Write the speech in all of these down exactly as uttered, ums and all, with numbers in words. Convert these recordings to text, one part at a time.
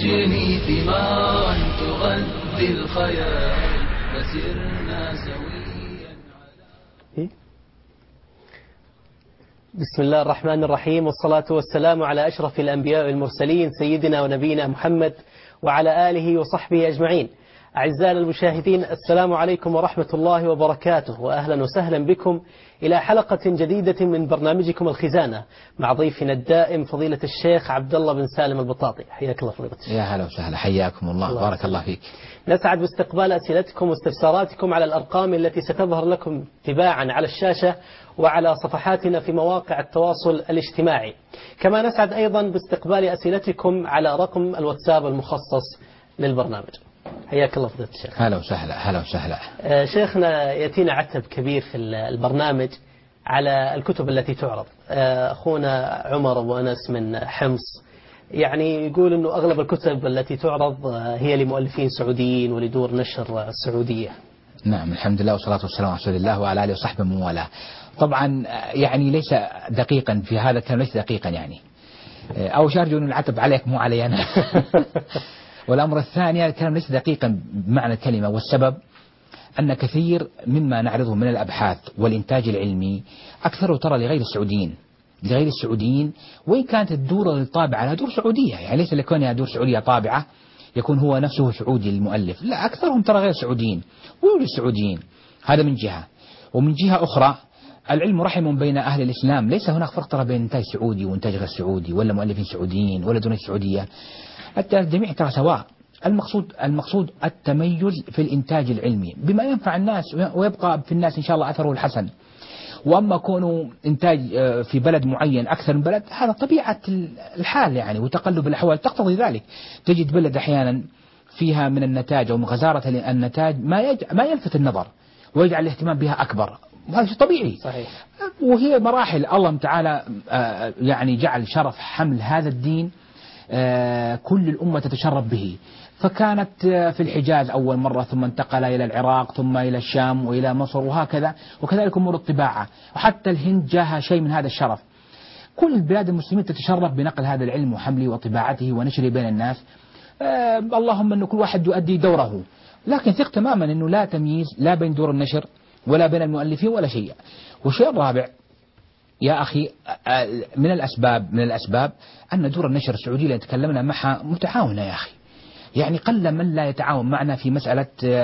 نجني ثمارا تغذي الخيال فسرنا سويا على. بسم الله الرحمن الرحيم، والصلاة والسلام على أشرف الأنبياء والمرسلين سيدنا ونبينا محمد وعلى آله وصحبه أجمعين. أعزائنا المشاهدين، السلام عليكم ورحمة الله وبركاته، وأهلا وسهلا بكم إلى حلقة جديدة من برنامجكم الخزانة مع ضيفنا الدائم فضيلة الشيخ عبد الله بن سالم البطاطي. حياك الله فضيلة الشيخ. يا هلا وسهلا، حياكم الله, الله بارك الله فيك. نسعد باستقبال أسئلتكم واستفساراتكم على الأرقام التي ستظهر لكم تباعا على الشاشة وعلى صفحاتنا في مواقع التواصل الاجتماعي. كما نسعد أيضا باستقبال أسئلتكم على رقم الواتساب المخصص للبرنامج. حياك الله فضيلة الشيخ. هلا وسهلا هلا وسهلا. آه شيخنا، يأتينا عتب كبير في البرنامج على الكتب التي تعرض. آه أخونا عمر أبو أنس من حمص يعني يقول أنه أغلب الكتب التي تعرض هي لمؤلفين سعوديين ولدور نشر سعودية. نعم، الحمد لله والصلاة والسلام على رسول الله وعلى آله وصحبه من والاه. طبعا يعني ليس دقيقا في هذا الكلام، ليس دقيقا يعني. أو شارجوا أن العتب عليك مو علي أنا. والأمر الثاني، هذا الكلام ليس دقيقا بمعنى الكلمة، والسبب أن كثير مما نعرضه من الأبحاث والإنتاج العلمي أكثره ترى لغير السعوديين لغير السعوديين وإن كانت الدور الطابعة لها دور سعودية، يعني ليس لكونها دور سعودية طابعة يكون هو نفسه سعودي المؤلف، لا، أكثرهم ترى غير سعوديين ويوجد سعوديين. هذا من جهة. ومن جهة أخرى، العلم رحم بين أهل الإسلام، ليس هناك فرق ترى بين إنتاج سعودي وإنتاج غير سعودي ولا مؤلفين سعوديين ولا دون السعودية. الجميع ترى سواء. المقصود المقصود التميز في الإنتاج العلمي بما ينفع الناس ويبقى في الناس إن شاء الله أثره الحسن. وأما كونه إنتاج في بلد معين أكثر من بلد، هذا طبيعة الحال يعني، وتقلب الأحوال تقتضي ذلك. تجد بلد أحيانا فيها من النتاج أو من غزارة النتاج ما يج... ما يلفت النظر ويجعل الاهتمام بها أكبر، وهذا شيء طبيعي. صحيح. وهي مراحل الله تعالى يعني جعل شرف حمل هذا الدين كل الأمة تتشرف به. فكانت في الحجاز أول مرة، ثم انتقل إلى العراق، ثم إلى الشام وإلى مصر، وهكذا. وكذلك أمور الطباعة، وحتى الهند جاها شيء من هذا الشرف. كل البلاد المسلمين تتشرف بنقل هذا العلم وحمله وطباعته ونشره بين الناس. آه اللهم أن كل واحد يؤدي دوره، لكن ثق تماما أنه لا تمييز لا بين دور النشر ولا بين المؤلفين ولا شيء. والشيء الرابع يا أخي، من الأسباب من الأسباب أن دور النشر السعودي اللي تكلمنا معها متعاونة يا أخي. يعني قل من لا يتعاون معنا في مسألة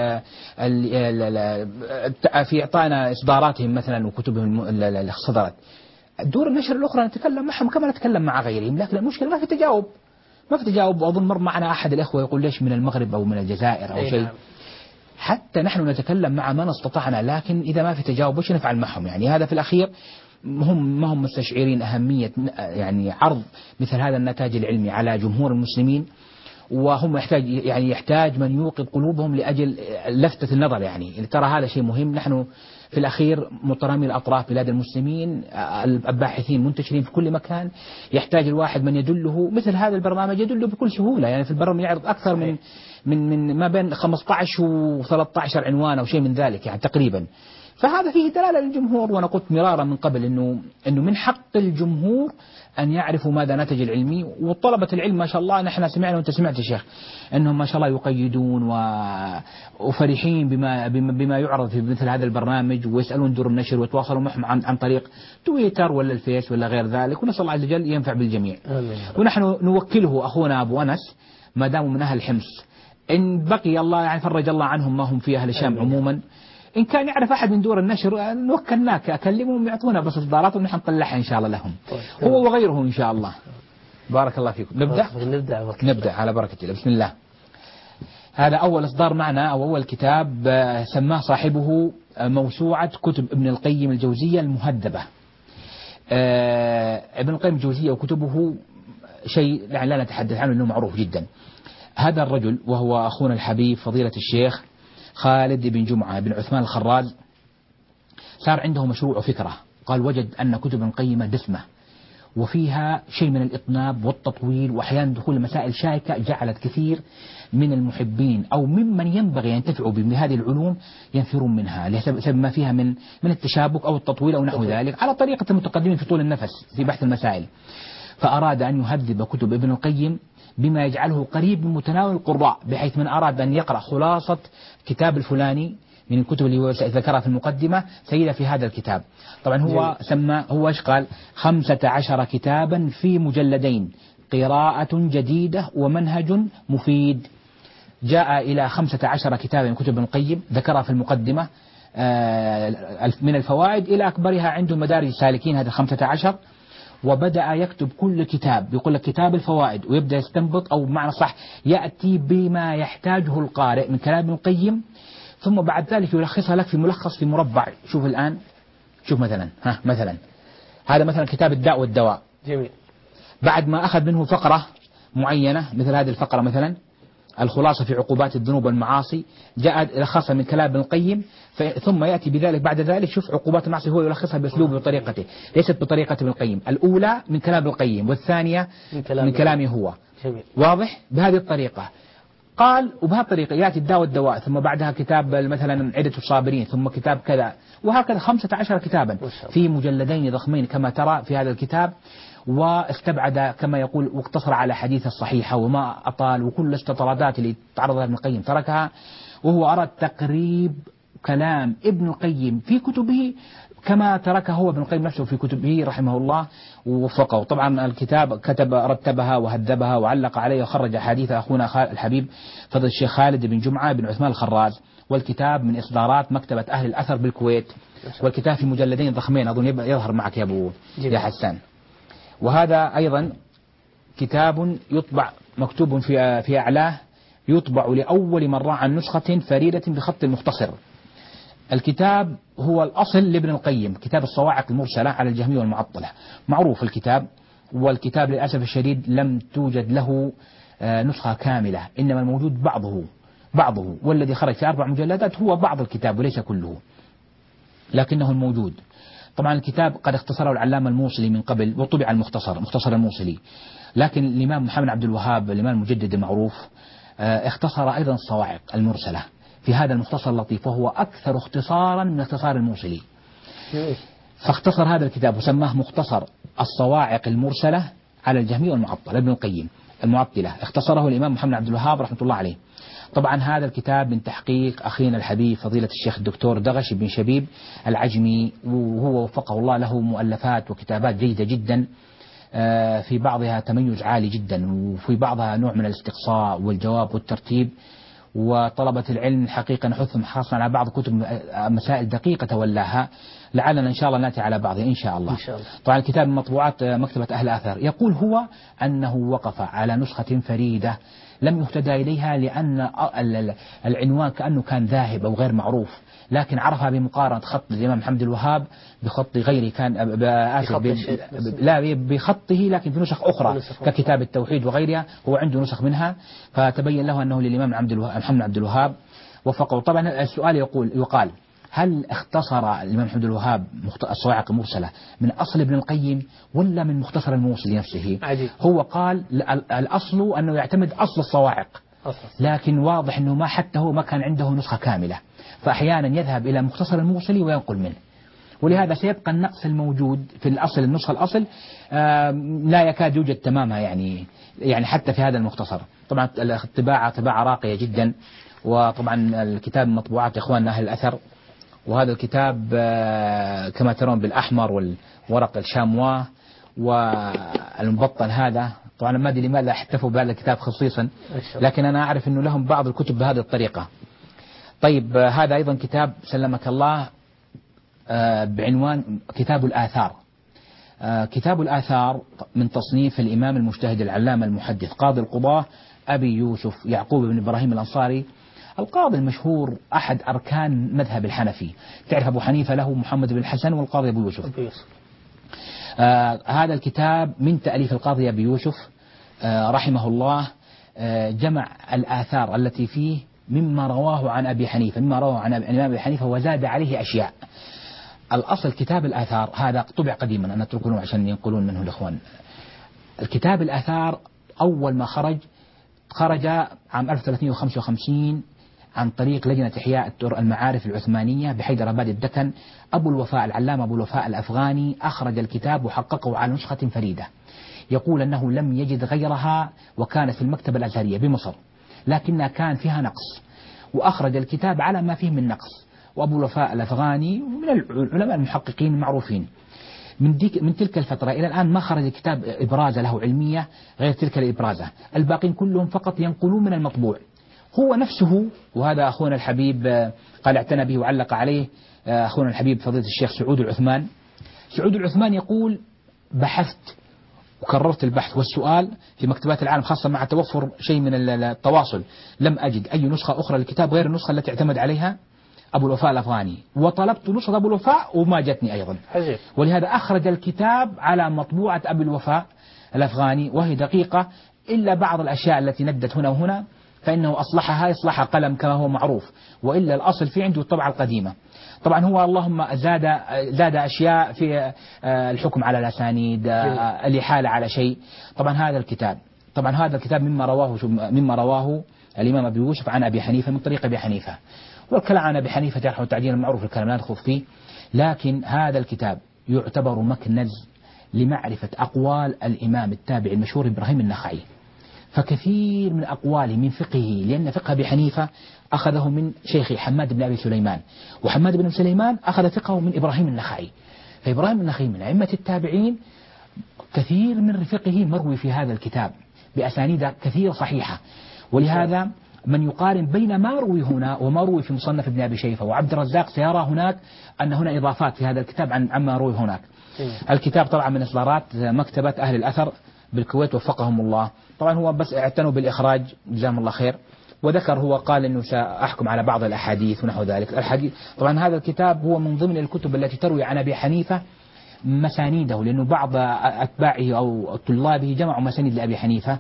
في إعطانا إصداراتهم مثلا وكتبهم اللي صدرت. دور النشر الأخرى نتكلم معهم كما نتكلم مع غيرهم، لكن المشكلة ما في تجاوب ما في تجاوب وأظن مر معنا أحد الإخوة يقول ليش من المغرب أو من الجزائر أو شيء. حتى نحن نتكلم مع من استطعنا، لكن إذا ما في تجاوب وش نفعل معهم؟ يعني هذا في الأخير هم ما هم مستشعرين أهمية يعني عرض مثل هذا النتاج العلمي على جمهور المسلمين، وهم يحتاج يعني يحتاج من يوقظ قلوبهم لأجل لفتة النظر. يعني ترى هذا شيء مهم. نحن في الأخير مترامي الأطراف بلاد المسلمين، الباحثين منتشرين في كل مكان، يحتاج الواحد من يدله. مثل هذا البرنامج يدله بكل سهولة، يعني في البرنامج يعرض أكثر من من من ما بين خمسة عشر وثلاثة عشر عنوان أو شيء من ذلك يعني تقريبا. فهذا فيه دلالة للجمهور. وأنا قلت مرارا من قبل إنه إنه من حق الجمهور أن يعرفوا ماذا نتج العلمي. وطلبة العلم ما شاء الله، نحن سمعنا وأنت سمعت يا شيخ أنهم ما شاء الله يقيدون وفرحين بما بما يعرض في مثل هذا البرنامج، ويسألون دور النشر ويتواصلوا معهم عن عن طريق تويتر ولا الفيس ولا غير ذلك. ونسأل الله عز وجل ينفع بالجميع. ونحن نوكله أخونا أبو أنس ما داموا من أهل حمص، إن بقي الله يعني فرج الله عنهم ما هم في أهل الشام عموما، إن كان يعرف أحد من دور النشر نوكلناك أكلمهم يعطونا بس إصدارات ونحن نطلعها إن شاء الله لهم، هو وغيره إن شاء الله. بارك الله فيكم. نبدأ نبدأ نبدأ على بركة الله. بسم الله. هذا أول إصدار معنا أو أول كتاب سماه صاحبه موسوعة كتب ابن القيم الجوزية المهذبة. ابن القيم الجوزية وكتبه شيء لا نتحدث عنه لأنه معروف جدا. هذا الرجل وهو أخونا الحبيب فضيلة الشيخ خالد بن جمعة بن عثمان الخراز، صار عنده مشروع وفكرة. قال وجد أن كتب ابن القيم دسمة وفيها شيء من الإطناب والتطويل وأحيانا دخول مسائل شائكة، جعلت كثير من المحبين أو ممن ينبغي أن ينتفعوا بهذه العلوم ينفرون منها لسبب ما فيها من من التشابك أو التطويل أو نحو ذلك، على طريقة المتقدمين في طول النفس في بحث المسائل. فأراد أن يهذب كتب ابن القيم بما يجعله قريب من متناول القراء، بحيث من أراد أن يقرأ خلاصة كتاب الفلاني من الكتب اللي هو ذكرها في المقدمة سيدة في هذا الكتاب. طبعا هو جميل. سمى هو ايش قال؟ خمسة عشر كتابا في مجلدين، قراءة جديدة ومنهج مفيد. جاء إلى خمسة عشر كتابا من كتب ابن القيم ذكرها في المقدمة من الفوائد إلى أكبرها عنده مدارج السالكين، هذا خمسة عشر. وبدأ يكتب كل كتاب، يقول لك كتاب الفوائد، ويبدأ يستنبط أو بمعنى صح يأتي بما يحتاجه القارئ من كلام ابن القيم، ثم بعد ذلك يلخصها لك في ملخص في مربع. شوف الآن، شوف مثلا ها مثلا هذا مثلا كتاب الداء والدواء. جميل. بعد ما أخذ منه فقرة معينة مثل هذه الفقرة مثلا الخلاصة في عقوبات الذنوب والمعاصي، جاء يلخصها من كلام ابن القيم، ثم يأتي بذلك بعد ذلك شوف عقوبات المعاصي هو يلخصها بأسلوبه وطريقته، ليست بطريقة ابن القيم. الأولى من كلام ابن القيم والثانية من, كلام من كلامه هو. جميل. واضح بهذه الطريقة. قال وبهذه الطريقة يأتي الداء والدواء، ثم بعدها كتاب مثلا عدة الصابرين، ثم كتاب كذا، وهكذا خمسة عشر كتابا في مجلدين ضخمين كما ترى في هذا الكتاب. واستبعد كما يقول واقتصر على حديث الصحيحة وما أطال، وكل الاستطرادات اللي تعرض لها ابن القيم تركها، وهو أراد تقريب كلام ابن القيم في كتبه كما تركه هو ابن القيم نفسه في كتبه رحمه الله ووفقه. طبعا الكتاب كتب رتبها وهذبها وعلق عليه وخرج حديث أخونا الحبيب فضل الشيخ خالد بن جمعة بن عثمان الخراز، والكتاب من إصدارات مكتبة أهل الأثر بالكويت، والكتاب في مجلدين ضخمين أظن يظهر معك يا أبو يا حسان. وهذا أيضا كتاب يطبع مكتوب في في أعلاه، يطبع لأول مرة عن نسخة فريدة بخط مختصر. الكتاب هو الأصل لابن القيم، كتاب الصواعق المرسلة على الجهمية والمعطلة، معروف الكتاب. والكتاب للأسف الشديد لم توجد له نسخة كاملة، إنما الموجود بعضه بعضه والذي خرج في أربع مجلدات هو بعض الكتاب وليس كله، لكنه الموجود. طبعا الكتاب قد اختصره العلامة الموصلي من قبل وطبع المختصر مختصر الموصلي، لكن الإمام محمد عبد الوهاب الإمام المجدد المعروف اختصر أيضا الصواعق المرسلة في هذا المختصر اللطيف، وهو أكثر اختصارا من اختصار الموصلي. فاختصر هذا الكتاب وسماه مختصر الصواعق المرسلة على الجهمية والمعطلة ابن القيم المعطلة، اختصره الإمام محمد عبد الوهاب رحمة الله عليه. طبعا هذا الكتاب من تحقيق أخينا الحبيب فضيلة الشيخ الدكتور دغش بن شبيب العجمي، وهو وفقه الله له مؤلفات وكتابات جيدة جدا، في بعضها تميز عالي جدا، وفي بعضها نوع من الاستقصاء والجواب والترتيب. وطلبة العلم حقيقة نحثهم خاصة على بعض كتب مسائل دقيقة تولاها، لعلنا إن شاء الله نأتي على بعضها إن شاء الله. إن شاء الله. طبعا الكتاب من مطبوعات مكتبة أهل الأثر. يقول هو أنه وقف على نسخة فريدة لم يهتدى إليها لأن العنوان كأنه كان ذاهب أو غير معروف، لكن عرفها بمقارنة خط الإمام محمد الوهاب بخط غيره كان بخط لا بخطه لكن في نسخ أخرى ككتاب التوحيد وغيرها، هو عنده نسخ منها، فتبين له أنه للإمام محمد عبد الوهاب وفقه. طبعا السؤال يقول يقال هل اختصر الإمام محمد الوهاب الصواعق المرسلة من أصل ابن القيم ولا من مختصر الموصلي نفسه؟ عجيب. هو قال الأصل أنه يعتمد أصل الصواعق، لكن واضح أنه ما حتى هو ما كان عنده نسخة كاملة، فأحيانا يذهب إلى مختصر الموصلي وينقل منه، ولهذا سيبقى النقص الموجود في الأصل النسخة الأصل لا يكاد يوجد تمامها يعني يعني حتى في هذا المختصر. طبعا الطباعة طباعة راقية جدا، وطبعا الكتاب مطبوعات إخواننا أهل الأثر. وهذا الكتاب كما ترون بالأحمر والورق الشامواه والمبطن هذا. طبعا ما أدري لماذا احتفوا بهذا الكتاب خصيصا، لكن أنا أعرف أنه لهم بعض الكتب بهذه الطريقة. طيب هذا أيضا كتاب سلمك الله بعنوان كتاب الآثار. كتاب الآثار من تصنيف الإمام المجتهد العلامة المحدث قاضي القضاة أبي يوسف يعقوب بن إبراهيم الأنصاري، القاضي المشهور أحد أركان مذهب الحنفي. تعرف أبو حنيفة له محمد بن الحسن والقاضي أبو يوسف. آه هذا الكتاب من تأليف القاضي أبي يوسف آه رحمه الله، آه جمع الآثار التي فيه مما رواه عن أبي حنيفة مما رواه عن الإمام أبي حنيفة وزاد عليه أشياء. الأصل كتاب الآثار هذا طبع قديما، أنا أترك لهم عشان ينقلون منه الإخوان. الكتاب الآثار أول ما خرج خرج عام ألف وثلاثمائة وخمسة وخمسين عن طريق لجنة إحياء المعارف العثمانية بحيدرباد الدكن. أبو الوفاء العلامة أبو الوفاء الأفغاني أخرج الكتاب وحققه على نسخة فريدة يقول أنه لم يجد غيرها وكانت في المكتبة الأزهرية بمصر، لكنها كان فيها نقص، وأخرج الكتاب على ما فيه من نقص. وأبو الوفاء الأفغاني من العلماء المحققين المعروفين. من, ديك من تلك الفترة إلى الآن ما خرج كتاب إبرازة له علمية غير تلك الإبرازة، الباقين كلهم فقط ينقلون من المطبوع. هو نفسه، وهذا أخونا الحبيب قال اعتنى به وعلق عليه أخونا الحبيب فضيلة الشيخ سعود العثمان. سعود العثمان يقول: بحثت وكررت البحث والسؤال في مكتبات العالم، خاصة مع توفر شيء من التواصل، لم أجد أي نسخة أخرى للكتاب غير النسخة التي اعتمد عليها أبو الوفاء الأفغاني، وطلبت نسخة أبو الوفاء وما جتني أيضا. عجيب. ولهذا أخرج الكتاب على مطبوعة أبي الوفاء الأفغاني، وهي دقيقة إلا بعض الأشياء التي ندت هنا وهنا فإنه أصلحها إصلاح قلم كما هو معروف، وإلا الأصل في عنده الطبعة القديمة. طبعا هو اللهم زاد زاد أشياء في الحكم على الأسانيد، الإحالة على شيء. طبعا هذا الكتاب طبعا هذا الكتاب مما رواه مما رواه الإمام أبي يوسف عن أبي حنيفة من طريق أبي حنيفة، والكلام عن أبي حنيفة جرح وتعديل المعروف، الكلام لا ندخل فيه. لكن هذا الكتاب يعتبر مكنز لمعرفة أقوال الإمام التابعي المشهور إبراهيم النخعي، فكثير من أقواله من فقهه، لأن فقه أبي حنيفة أخذه من شيخه حماد بن أبي سليمان، وحماد بن سليمان أخذ فقهه من إبراهيم النخعي. فإبراهيم النخعي من أئمة التابعين، كثير من فقهه مروي في هذا الكتاب بأسانيد كثيرة صحيحة. ولهذا من يقارن بين ما روي هنا وما روي في مصنف ابن أبي شيبة وعبد الرزاق سيرى هناك أن هنا إضافات في هذا الكتاب عن عما روي هناك. الكتاب طبعا من إصدارات مكتبة أهل الأثر بالكويت وفقهم الله. طبعا هو بس اعتنوا بالإخراج جزاهم الله خير، وذكر هو قال أنه سأحكم على بعض الأحاديث ونحو ذلك. الحديث طبعا هذا الكتاب هو من ضمن الكتب التي تروي عن أبي حنيفة مسانيده، لأنه بعض أتباعه أو طلابه جمعوا مسانيد لأبي حنيفة،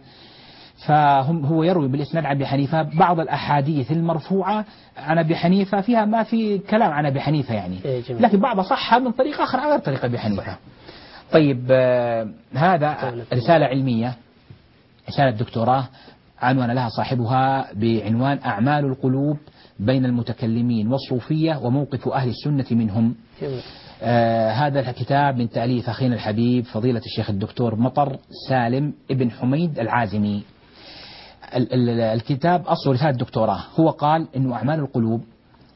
فهم هو يروي بالإسناد عن أبي حنيفة بعض الأحاديث المرفوعة عن أبي حنيفة فيها ما في كلام عن أبي حنيفة يعني، لكن بعضها صح من طريق آخر على غير طريق أبي حنيفة. طيب آه هذا رسالة علمية، رسالة دكتوراه عنوان لها صاحبها بعنوان أعمال القلوب بين المتكلمين والصوفية وموقف أهل السنة منهم. آه هذا الكتاب من تأليف أخينا الحبيب فضيلة الشيخ الدكتور مطر سالم ابن حميد العازمي. ال ال الكتاب أصل رسالة دكتوراه. هو قال إنه أعمال القلوب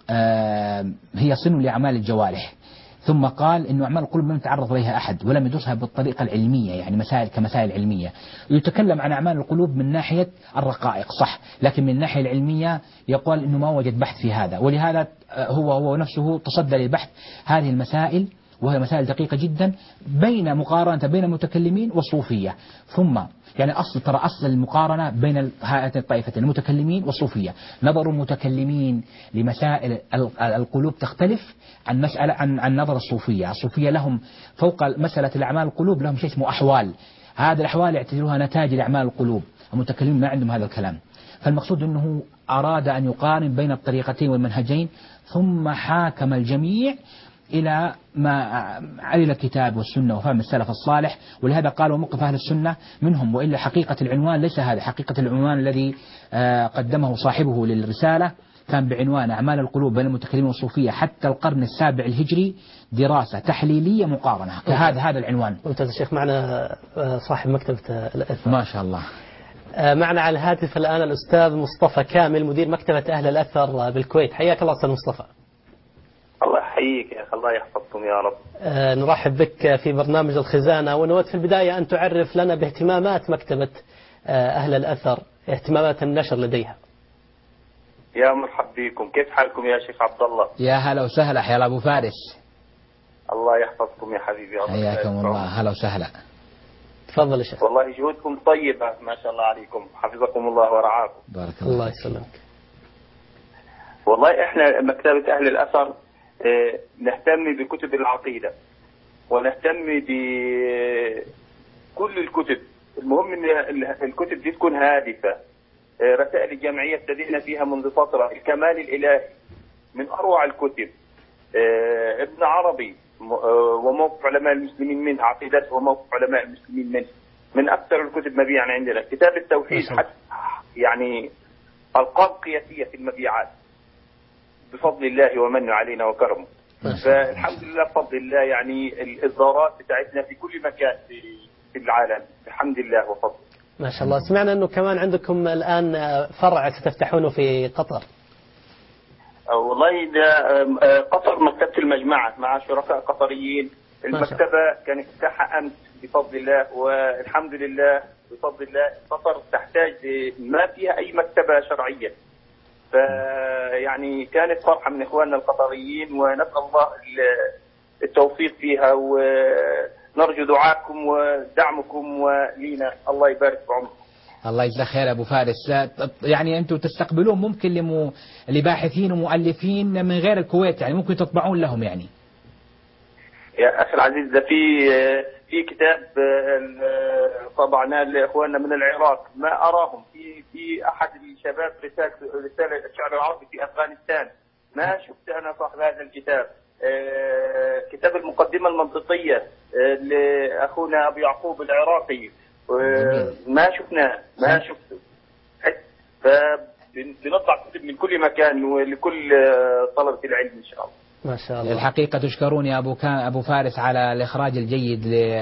آه هي صن لأعمال الجوارح، ثم قال إنه أعمال القلوب لم يتعرض إليها أحد ولم يدرسها بالطريقة العلمية، يعني مسائل كمسائل علمية. يتكلم عن أعمال القلوب من ناحية الرقائق صح، لكن من الناحية العلمية يقول إنه ما وجد بحث في هذا، ولهذا هو هو نفسه تصدى لبحث هذه المسائل، وهي مسائل دقيقة جدا بين مقارنة بين المتكلمين والصوفية. ثم يعني أصل ترى أصل المقارنة بين هاتين الطائفتين المتكلمين والصوفية، نظر المتكلمين لمسائل القلوب تختلف عن مسألة عن عن نظر الصوفية. الصوفية لهم فوق مسألة الأعمال القلوب لهم شيء اسمه أحوال، هذه الأحوال يعتبروها نتاج لأعمال القلوب، المتكلمين ما عندهم هذا الكلام. فالمقصود أنه أراد أن يقارن بين الطريقتين والمنهجين، ثم حاكم الجميع إلى ما على الكتاب والسنة وفهم السلف الصالح. ولهذا قالوا موقف أهل السنة منهم، وإلا حقيقة العنوان ليس هذا. حقيقة العنوان الذي قدمه صاحبه للرسالة كان بعنوان أعمال القلوب بين المتكلمين والصوفية حتى القرن السابع الهجري، دراسة تحليلية مقارنة. كهذا هذا العنوان. ممتاز الشيخ. معنا صاحب مكتبة الأثر ما شاء الله. معنا على الهاتف الآن الأستاذ مصطفى كامل مدير مكتبة أهل الأثر بالكويت. حياك الله أستاذ مصطفى. الله يحييك يا أخي، الله يحفظكم يا رب. آه نرحب بك في برنامج الخزانة، ونود في البداية أن تعرف لنا باهتمامات مكتبة آه أهل الأثر، اهتمامات النشر لديها. يا مرحب بكم، كيف حالكم يا شيخ عبد الله؟ يا هلا وسهلا، حيا أبو فارس. الله يحفظكم يا حبيبي. حياكم الله، هلا وسهلا. تفضل يا شيخ. والله جهودكم طيبة ما شاء الله عليكم، حفظكم الله ورعاكم. بارك الله. الله يسلمك. والله احنا مكتبة أهل الأثر اه نهتم بكتب العقيدة ونهتم بكل الكتب. المهم ان الكتب دي تكون هادفة. اه رسائل الجمعية ابتدينا فيها منذ فترة، الكمال الإلهي من أروع الكتب. اه ابن عربي وموقف علماء المسلمين منه، عقيدته وموقف علماء المسلمين منه، من أكثر الكتب مبيعا عندنا. كتاب التوحيد حتى يعني ألقاب قياسية في المبيعات بفضل الله ومن علينا وكرمه. فالحمد لله بفضل الله يعني الإصدارات بتاعتنا في كل مكان في في العالم الحمد لله وفضل. ما شاء الله. سمعنا أنه كمان عندكم الآن فرع ستفتحونه في قطر. والله ده قطر مكتبة المجمعة مع شركاء قطريين. المكتبة كانت افتتاحها أمس بفضل الله، والحمد لله بفضل الله. قطر تحتاج ما فيها أي مكتبة شرعية، فيعني كانت فرحة من إخواننا القطريين، ونسأل الله التوفيق فيها، ونرجو دعاءكم ودعمكم ولينا. الله يبارك في عمركم. الله يجزاك خير أبو فارس. يعني أنتم تستقبلون ممكن لم... لباحثين ومؤلفين من غير الكويت، يعني ممكن تطبعون لهم يعني؟ يا أخي العزيز، ده في في كتاب طبعناه لإخواننا من العراق، ما أراهم في في أحد الشباب رسالة رسالة الشعر العربي في أفغانستان، ما شفت أنا صاحب هذا الكتاب. كتاب المقدمة المنطقية لأخونا أبو يعقوب العراقي، ما شفناه ما شفته. فبنطلع كتب من كل مكان ولكل طلبة العلم إن شاء الله. ما شاء الله. الحقيقة تشكرون يا أبو كان أبو فارس على الإخراج الجيد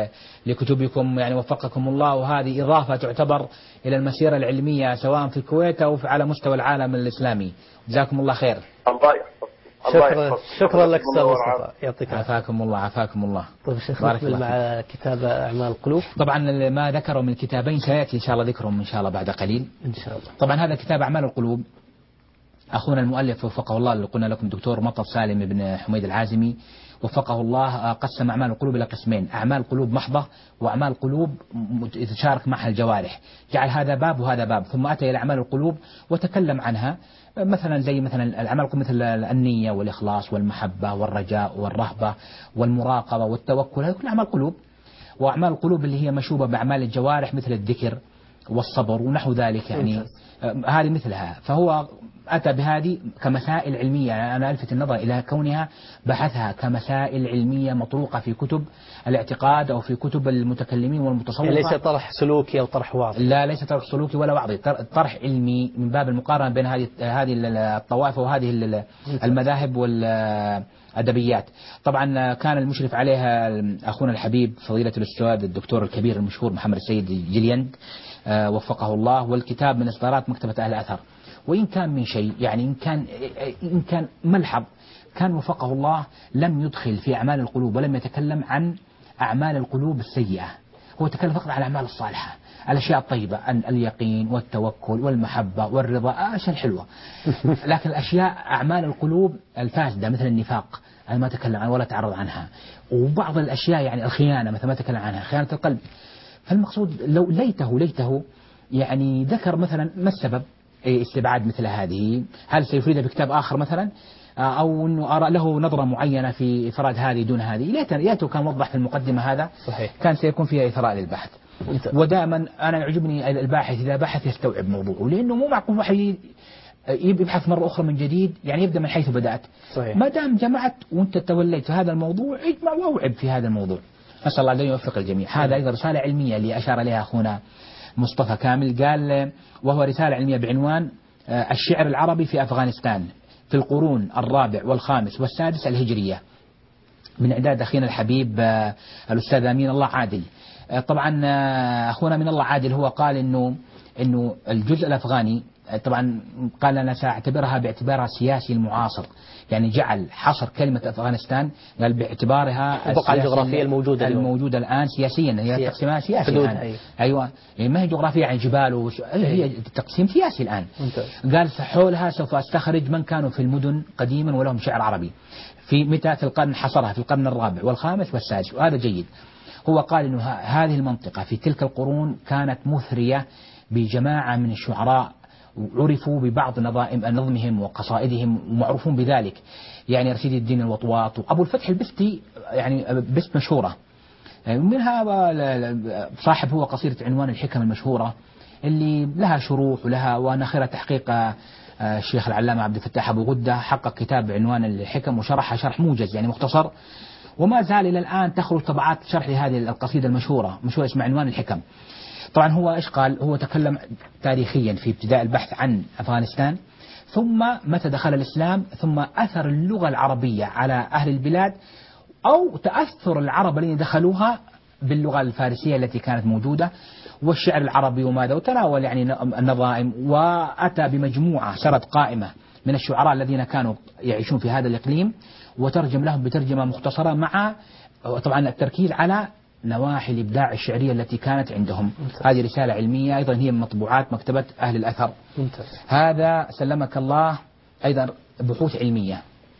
لكتبكم، يعني وفقكم الله، وهذه إضافة تعتبر إلى المسيرة العلمية سواء في الكويت أو على مستوى العالم الإسلامي. جزاكم الله خير. الله يحفظك. شكرا شكرا لك أستاذ مصطفى، يعطيك العافية. عافاكم الله عافاكم الله. طيب شيخ، نكمل مع كتاب أعمال القلوب. طبعا ما ذكروا من الكتابين سيأتي إن شاء الله ذكرهم إن شاء الله بعد قليل إن شاء الله. طبعا هذا كتاب أعمال القلوب أخونا المؤلف وفقه الله اللي قلنا لكم دكتور مطر سالم بن حميد العازمي وفقه الله قسم أعمال القلوب إلى قسمين: أعمال قلوب محضة وأعمال قلوب تشارك معها الجوارح. جعل هذا باب وهذا باب، ثم أتى إلى أعمال القلوب وتكلم عنها، مثلا زي مثلا الأعمال مثل النية والإخلاص والمحبة والرجاء والرهبة والمراقبة والتوكل، هذه كلها أعمال قلوب. وأعمال القلوب اللي هي مشوبة بأعمال الجوارح مثل الذكر والصبر ونحو ذلك، يعني هذه مثلها. فهو أتى بهذه كمسائل علمية، يعني أنا ألفت النظر إلى كونها بحثها كمسائل علمية مطروقة في كتب الاعتقاد أو في كتب المتكلمين والمتصوفة. يعني ليس طرح سلوكي أو طرح وعظي. لا، ليس طرح سلوكي ولا وعظي، طرح علمي من باب المقارنة بين هذه هذه الطوائف وهذه المذاهب والأدبيات. طبعا كان المشرف عليها أخونا الحبيب فضيلة الأستاذ الدكتور الكبير المشهور محمد السيد جليند وفقه الله، والكتاب من إصدارات مكتبة أهل الأثر. وإن كان من شيء، يعني إن كان إن كان ملحظ، كان وفقه الله لم يدخل في أعمال القلوب ولم يتكلم عن أعمال القلوب السيئة، هو تكلم فقط عن الأعمال الصالحة، الأشياء الطيبة، أن اليقين والتوكل والمحبة والرضا، أشياء الحلوة. لكن الأشياء أعمال القلوب الفاسدة مثل النفاق أنا ما تكلم عنها ولا تعرض عنها، وبعض الأشياء يعني الخيانة مثل ما تكلم عنها، خيانة القلب. فالمقصود لو ليته ليته يعني ذكر مثلا ما السبب استبعاد مثل هذه، هل سيفرد بكتاب آخر مثلا، أو أنه أرى له نظرة معينة في إفراد هذه دون هذه. ليته كان وضح في المقدمة هذا، صحيح. كان سيكون فيها إثراء للبحث. ودائما أنا يعجبني الباحث إذا بحث يستوعب موضوعه، لأنه مو معقول واحد يبحث مرة أخرى من جديد، يعني يبدأ من حيث بدأت. صحيح. ما دام جمعت وأنت توليت هذا الموضوع، اجمع واوعب في هذا الموضوع. نسأل الله أن يوفق الجميع. هذا أيضا رسالة علمية اللي أشار إليها أخونا مصطفى كامل، قال وهو رسالة علمية بعنوان الشعر العربي في أفغانستان في القرون الرابع والخامس والسادس الهجرية، من إعداد أخينا الحبيب الأستاذ أمين الله عادل. طبعا أخونا من الله عادل هو قال إنه إنه الجزء الأفغاني، طبعا قال أنا سأعتبرها باعتبارها السياسي المعاصر، يعني جعل حصر كلمة أفغانستان قال باعتبارها البقعة الجغرافية الموجودة الموجودة الآن سياسيا، هي تقسيمها سياسي الآن. أيوة. أيوة، يعني ما هي جغرافية يعني جبال وش... هي تقسيم سياسي الآن. ممتاز. قال حولها سوف أستخرج من كانوا في المدن قديما ولهم شعر عربي، في متى في القرن حصرها في القرن الرابع والخامس والسادس، وهذا جيد. هو قال إنه هذه المنطقة في تلك القرون كانت مثرية بجماعة من الشعراء عرفوا ببعض نظائم نظمهم وقصائدهم ومعروفون بذلك، يعني رشيد الدين الوطواط وأبو الفتح البستي، يعني بست مشهورة منها صاحب هو قصيدة عنوان الحكم المشهورة اللي لها شروح ولها وناخرة تحقيق الشيخ العلامة عبد الفتاح أبو غدة، حقق كتاب عنوان الحكم وشرحها شرح موجز يعني مختصر، وما زال إلى الآن تخرج طبعات شرح لهذه القصيدة المشهورة مشهورة اسمها عنوان الحكم. طبعا هو إيش قال؟ هو تكلم تاريخيا في ابتداء البحث عن أفغانستان، ثم متى دخل الإسلام، ثم أثر اللغة العربية على أهل البلاد، أو تأثر العرب الذين دخلوها باللغة الفارسية التي كانت موجودة والشعر العربي وماذا، وتناول يعني النظائم، وأتى بمجموعة سرد قائمة من الشعراء الذين كانوا يعيشون في هذا الإقليم، وترجم لهم بترجمة مختصرة مع طبعا التركيز على نواحي الإبداع الشعرية التي كانت عندهم. ممتاز. هذه رسالة علمية أيضا هي من مطبوعات مكتبة أهل الأثر. ممتاز. هذا سلمك الله أيضا بحوث علمية.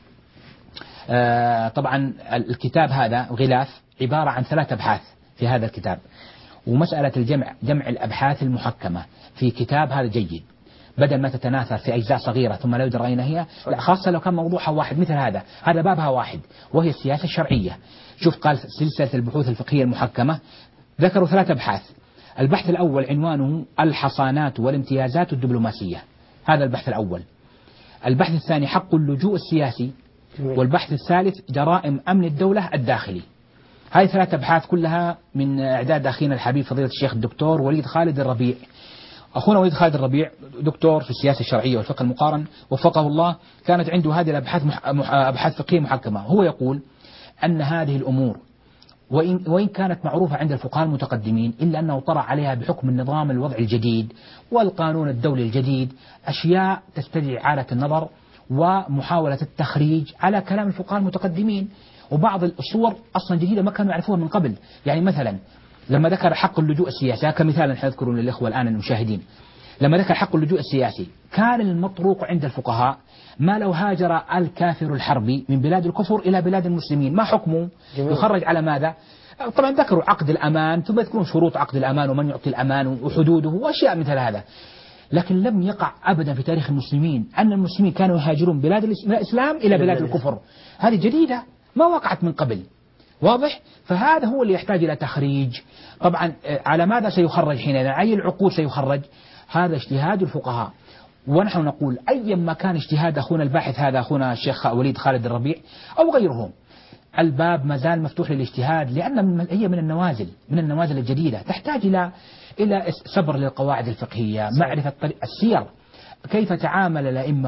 آه طبعا الكتاب هذا غلاف عبارة عن ثلاث أبحاث في هذا الكتاب، ومسألة الجمع جمع الأبحاث المحكمة في كتاب هذا جيد، بدل ما تتناثر في أجزاء صغيرة ثم لا يدرى أين هي، لا خاصة لو كان موضوعها واحد مثل هذا، هذا بابها واحد وهي السياسة الشرعية. شوف قال سلسلة البحوث الفقهية المحكمة، ذكروا ثلاث أبحاث. البحث الأول عنوانه الحصانات والامتيازات الدبلوماسية، هذا البحث الأول. البحث الثاني حق اللجوء السياسي، والبحث الثالث جرائم أمن الدولة الداخلي. هذه ثلاث أبحاث كلها من إعداد أخينا الحبيب فضيلة الشيخ الدكتور وليد خالد الربيع. أخونا وليد خالد الربيع دكتور في السياسة الشرعية والفقه المقارن وفقه الله، كانت عنده هذه الأبحاث مح... أبحاث فقهية محكمة. هو يقول أن هذه الأمور وإن, وإن كانت معروفة عند الفقهاء المتقدمين، إلا أنه طرأ عليها بحكم النظام الوضع الجديد والقانون الدولي الجديد أشياء تستدعي إعادة النظر ومحاولة التخريج على كلام الفقهاء المتقدمين، وبعض الصور أصلا جديدة ما كانوا يعرفوها من قبل. يعني مثلا لما ذكر حق اللجوء السياسي كمثال نذكره للإخوة الآن المشاهدين، لما ذكر حق اللجوء السياسي كان المطروق عند الفقهاء ما لو هاجر الكافر الحربي من بلاد الكفر إلى بلاد المسلمين ما حكمه؟ يخرج على ماذا؟ طبعا ذكروا عقد الأمان، ثم يذكرون شروط عقد الأمان ومن يعطي الأمان وحدوده وأشياء مثل هذا. لكن لم يقع أبدا في تاريخ المسلمين أن المسلمين كانوا يهاجرون بلاد الإسلام إلى بلاد الكفر، هذه جديدة ما وقعت من قبل. واضح؟ فهذا هو اللي يحتاج إلى تخريج. طبعا على ماذا سيخرج حينئذ؟ أي العقود سيخرج؟ هذا اجتهاد الفقهاء، ونحن نقول أيا ما كان اجتهاد أخونا الباحث هذا أخونا الشيخ وليد خالد الربيع أو غيرهم، الباب ما زال مفتوح للاجتهاد، لأن هي من النوازل من النوازل الجديدة تحتاج إلى إلى صبر للقواعد الفقهية، معرفة السير، كيف تعامل الأئمة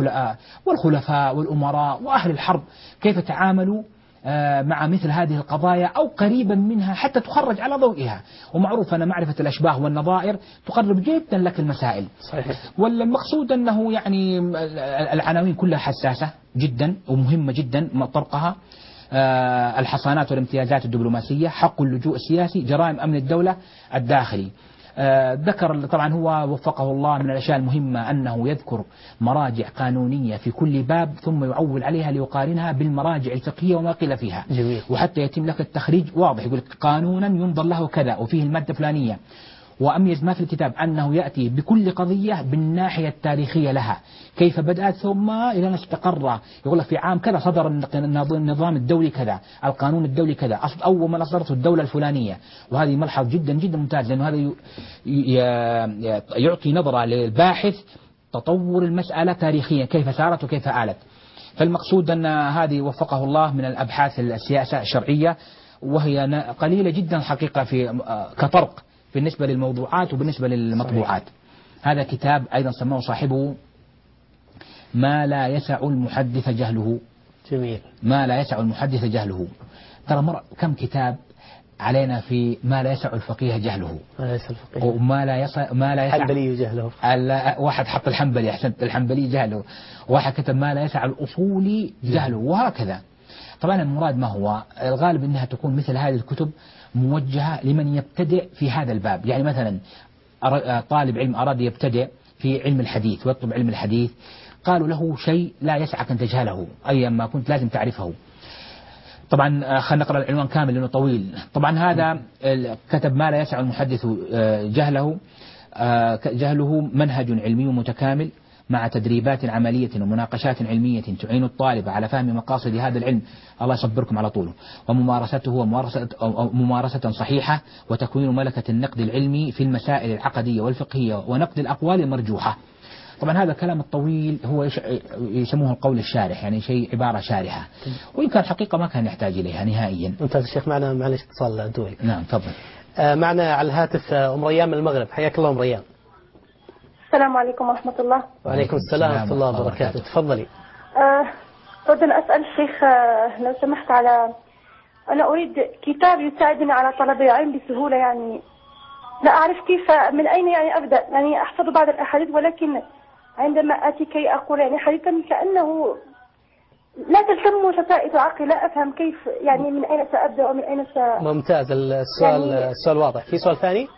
والخلفاء والأمراء وأهل الحرب، كيف تعاملوا مع مثل هذه القضايا أو قريبا منها حتى تخرج على ضوئها. ومعروف أن معرفة الأشباه والنظائر تقرب جدا لك المسائل. صحيح. والمقصود أنه يعني العناوين كلها حساسة جدا ومهمة جدا طرقها. آه الحصانات والامتيازات الدبلوماسية، حق اللجوء السياسي، جرائم أمن الدولة الداخلي. آه ذكر طبعا هو وفقه الله من الأشياء المهمة أنه يذكر مراجع قانونية في كل باب ثم يعول عليها ليقارنها بالمراجع الفقهية وما قيل فيها. جميل. وحتى يتم لك التخريج واضح، يقول قانونا ينظر له كذا وفيه المادة الفلانية. وأميز ما في الكتاب أنه يأتي بكل قضية بالناحية التاريخية لها، كيف بدأت ثم إلى أن استقر. يقول لك في عام كذا صدر النظام الدولي كذا، القانون الدولي كذا، أول ما أصدرته الدولة الفلانية. وهذه ملحظ جدا جدا ممتاز، لأن هذا يعطي نظرة للباحث تطور المسألة تاريخيا كيف سارت وكيف آلت. فالمقصود أن هذه وفقه الله من الأبحاث السياسة الشرعية، وهي قليلة جدا حقيقة في كطرق بالنسبة للموضوعات وبالنسبة للمطبوعات. صحيح. هذا كتاب أيضا سماه صاحبه ما لا يسع المحدث جهله. جميل. ما لا يسع المحدث جهله. ترى مر كم كتاب علينا في ما لا يسع الفقيه جهله. ما لا يسع الفقيه. وما لا يسع ما لا يسع الحنبلي جهله. واحد حط الحنبلي، أحسنت، الحنبلي جهله. واحد كتب ما لا يسع الأصولي جهله، وهكذا. طبعا المراد ما هو؟ الغالب أنها تكون مثل هذه الكتب موجهة لمن يبتدئ في هذا الباب. يعني مثلا طالب علم أراد يبتدئ في علم الحديث ويطلب علم الحديث، قالوا له شيء لا يسعك أن تجهله، أيا ما كنت لازم تعرفه. طبعا خلينا نقرأ العنوان كامل لأنه طويل. طبعا هذا كتب ما لا يسع المحدث جهله. جهله منهج علمي متكامل مع تدريبات عملية ومناقشات علمية تعين الطالب على فهم مقاصد هذا العلم، الله يصبركم على طوله، وممارسته وممارسة ممارسة صحيحة، وتكوين ملكة النقد العلمي في المسائل العقدية والفقهية ونقد الأقوال المرجوحة. طبعا هذا الكلام الطويل هو يسموه القول الشارح، يعني شيء عبارة شارحة، وإن كان حقيقة ما كان يحتاج إليها نهائيا. ممتاز الشيخ. معنا معلش اتصال دولي. نعم تفضل. آه معنا على الهاتف أم ريان من المغرب، حياك الله أم ريان. السلام عليكم ورحمة الله. وعليكم السلام ورحمة الله وبركاته. تفضلي. أه أردت أن أسأل الشيخ أه لو سمحت على أنا أريد كتاب يساعدني على طلب العلم بسهولة، يعني لا أعرف كيف من أين يعني أبدأ. يعني أحفظ بعض الأحاديث ولكن عندما أتي كي أقول يعني حديثا كأنه لا تلتم شتائت عقلي، لا أفهم كيف يعني من أين سأبدأ ومن أين س... ممتاز. السؤال يعني... السؤال واضح. في سؤال ثاني؟